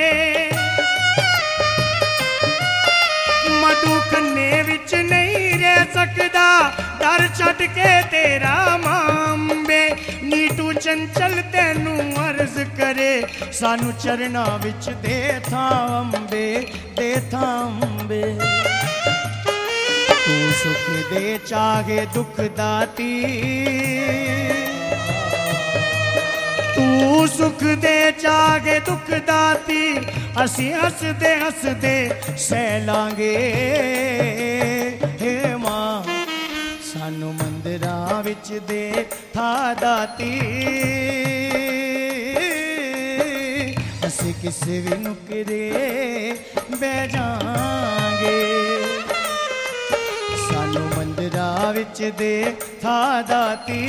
मधु खन्ने विच नहीं रह सकदा दर छड़ के तेरा मांबे नीटू चंचल तेनू अर्ज करे सानू चरना विच दे थांबे तू सुख दे चाहे दुख दाती तू सुख दे चाहे दुख दाती असी हसदे हसदे सैलांगे हे मां सानू मंदिरां विच दे था दाती असी किसे भी नुकरे बह जांगे सानू मंदिरां विच दे था दाती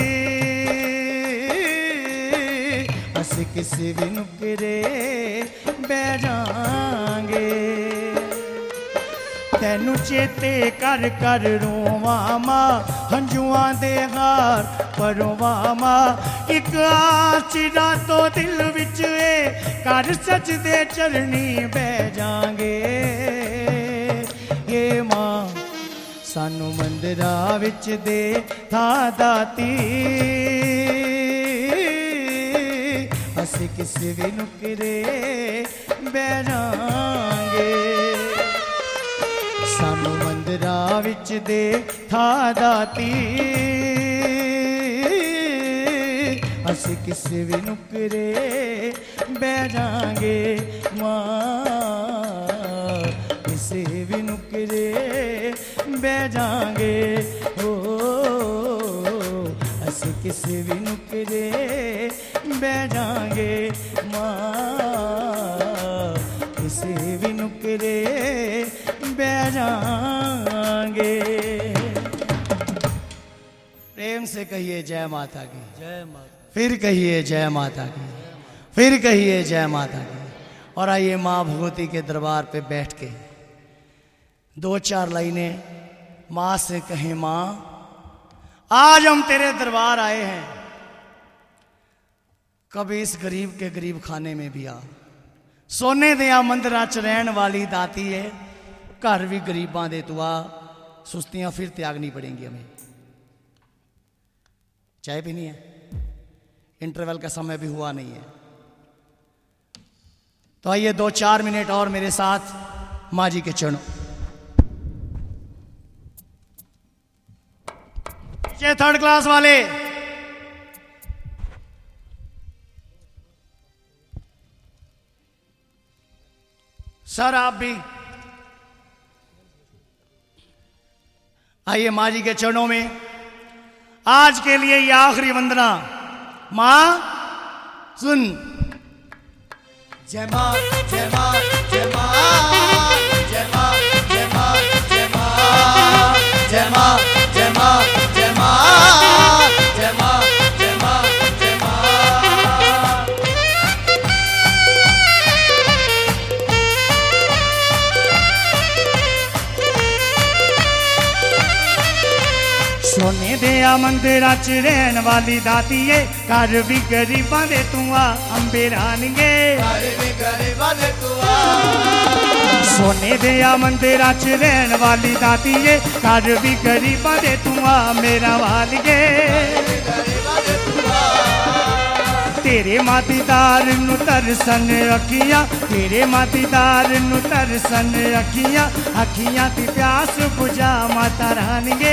असी किसी भी नुकरे बह जांगे तैनू चेते कर कर रोवां मां हंजुआं दे हार परोवां मां इक आचिरा तो दिल विच ए कर सजदे चरनी बह जांगे हे मां सानू मंदिरां विच दे था दाती असी किसी भी नुकरे बह जांगे सानू मंदिरां विच दे था दाती असी किसी भी नुकरे बह जांगे मां किसी भी नुकरे बह जांगे ओ असी किसी भी नुकरे बह जांगे मां किसी भी नुकरे बह जांगे। प्रेम से कहिए जय माता की जय माता फिर कहिए जय माता की फिर कहिए जय माता की। और आइए माँ भगवती के दरबार पे बैठ के दो चार लाइनें माँ से कहें माँ आज हम तेरे दरबार आए हैं कभी इस गरीब के गरीब खाने में भी आ सोने दिया मंदिरां च रहन वाली दाती है घर भी गरीबां दे तू आ सुस्तियां फिर त्यागनी पड़ेंगी हमें। चाय पीनी है इंटरवल का समय भी हुआ नहीं है तो आइए 2-4 मिनट और मेरे साथ माँ जी के चरणों ये थर्ड क्लास वाले सर आप भी आइए माँ जी के चरणों में आज के लिए ये आखिरी वंदना। माँ सुन जय माँ जय माँ जय माँ जय माँ जय माँ जय माँ जय माँ जय माँ जय माँ जय माँ जय माँ जय माँ। सोने दिया मंदिरां च रहन वाली दाती है घर भी गरीबां दे तू आ अंबे रानगे सोने दिया मंदिरां च रहन वाली दाती है घर भी गरीबां दे तू आ मेरा वालिए तेरे मातीदार नु तरसन अखियां तेरे मातीदार नु तरसन अखियां अखियां दी प्यास बुझा माता रानिए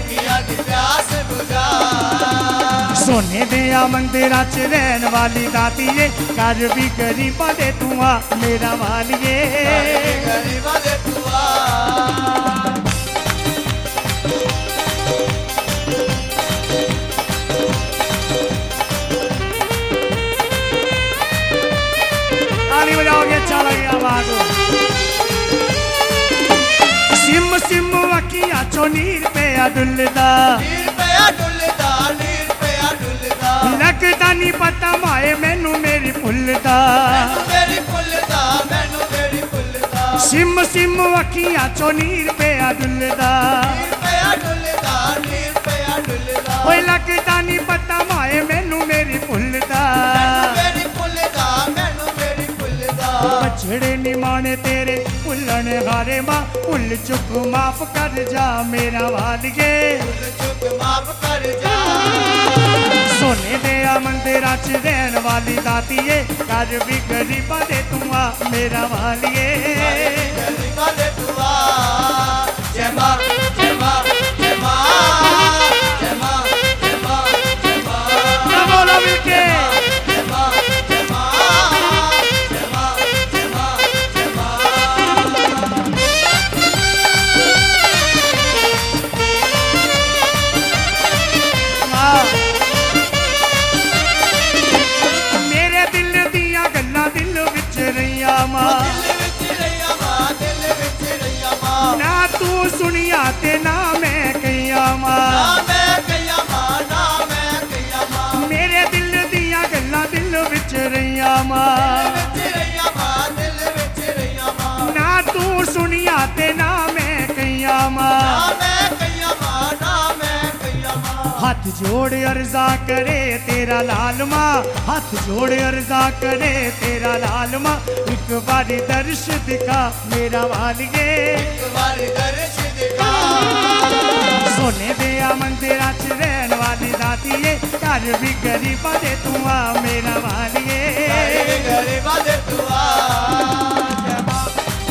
सोने दिया मंदिरां च रहन वाली दाती है घर भी गरीबां दे तू आ मेरा वालिए गरीबां दे तू आ। ताली बजाओगे अच्छा लगेगा आवाज सिम सिम अखियां चो नीर पे डुलदा लगदा नहीं पता माए मैनू मेरी फुलदा सिम सिम अखियां चो नीर पे डुलदा ओए लगदा नहीं पता माए मैनू मेरी भुलदा मेरी भुलदा मैनू मेरी भुलदा बछड़े नी माने तेरे भुलन हारे मां भुल चुक माफ कर जा मेरा वालिए भुल चुक माफ कर जा सोने दे मंदिरा च रहन वाली दातिए कर भी गरीबा दे तू आ मेरा वालिए गरीबा दे तू आ जय मां जय मां जय मां जय मां जय मां जय मां क्या बोलो मिलके जय मां जय मां जय मां जय मां जय मां मेरे दिल दिया गल्लां दिल विच रहिया मां दिल विच रहिया मां दिल विच रहिया मां ना तू सुनिया ते ना मैं कहिया मां ना मैं कहिया मां ना मैं कहिया मां मेरे दिल दिया गल्लां दिल विच रहिया मां विच रहिया मां दिल विच रहिया मां ना तू सुनिया ते ना मैं कहिया मां ना मैं कहिया मां ना मैं कहिया मां हाथ जोड़ अर्जा करे तेरा लाल मां हाथ जोड़ अर्जा करे तेरा लाल मां एक बारी दर्श दिखा मेरा वालिए एक बारी दर्श दिखा सोने दे मंदिरा च रहन वाली दातिए घर भी गरीबा दे तू आ मेरा वालिए गरीबा दे तू आ जय मां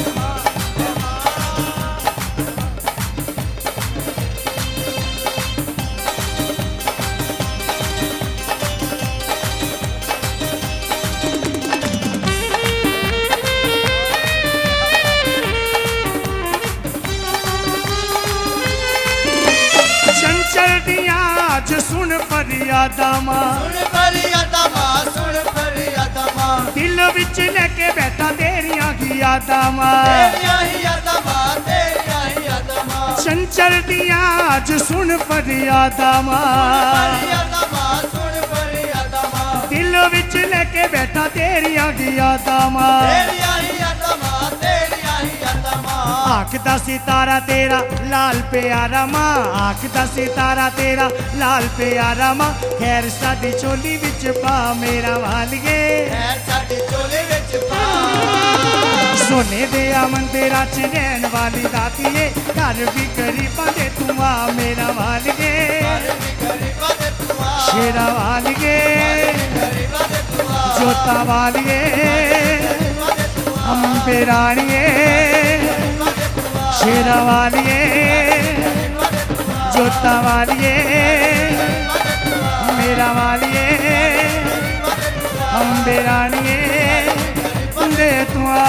चंचल दिया आज सुन फरियादा मां सुन फरियादा मां सुन फरियादा मां दिल विच लेके बैठा तेरिया की यादा मां तेरिया ही यादा मां तेरिया ही यादा मां चंचल दिया आज सुन फरियादा मां फरियादा मां सुन फरियादा मां दिल विच लेके बैठा तेरिया की यादा मां तेरिया ही यादा मां तेरिया ही यादा मां आखदा सितारा तेरा लाल प्यारा मां आखदा सितारा तेरा लाल प्यारा मां खैर साडी चोली विच पा मेरा वालिए खैर साडी चोली विच पा सोने दे मंदिरा च रहन वाली दातिए घर भी गरीबा दे तू आ मेरा वालिए गरीबा दे तू आ शेरा वालिए गरीबा दे तू आ जोता वालिए गरीबा दे तू आ अंबे रानिए गरीबा दे तू आ शेरा वालिए गरीबा दे तू आ जोता वालिए गरीबा दे तू आ मेरा वालिए गरीबा दे तू आ अंबे रानिए दे तू आ।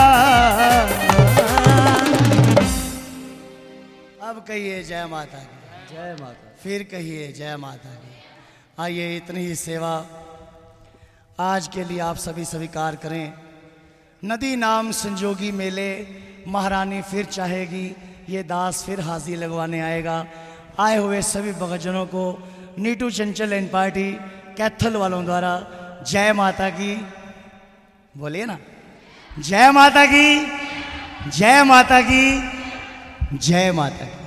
अब कहिए जय माता की जय माता फिर कहिए जय माता की। आइए इतनी ही सेवा आज के लिए आप सभी स्वीकार करें। नदी नाम संजोगी मेले महारानी फिर चाहेगी ये दास फिर हाजिर लगवाने आएगा। आए हुए सभी भक्तजनों को नीटू चंचल एंड पार्टी कैथल वालों द्वारा जय माता की बोलिए ना जय माता की जय माता की जय माता की।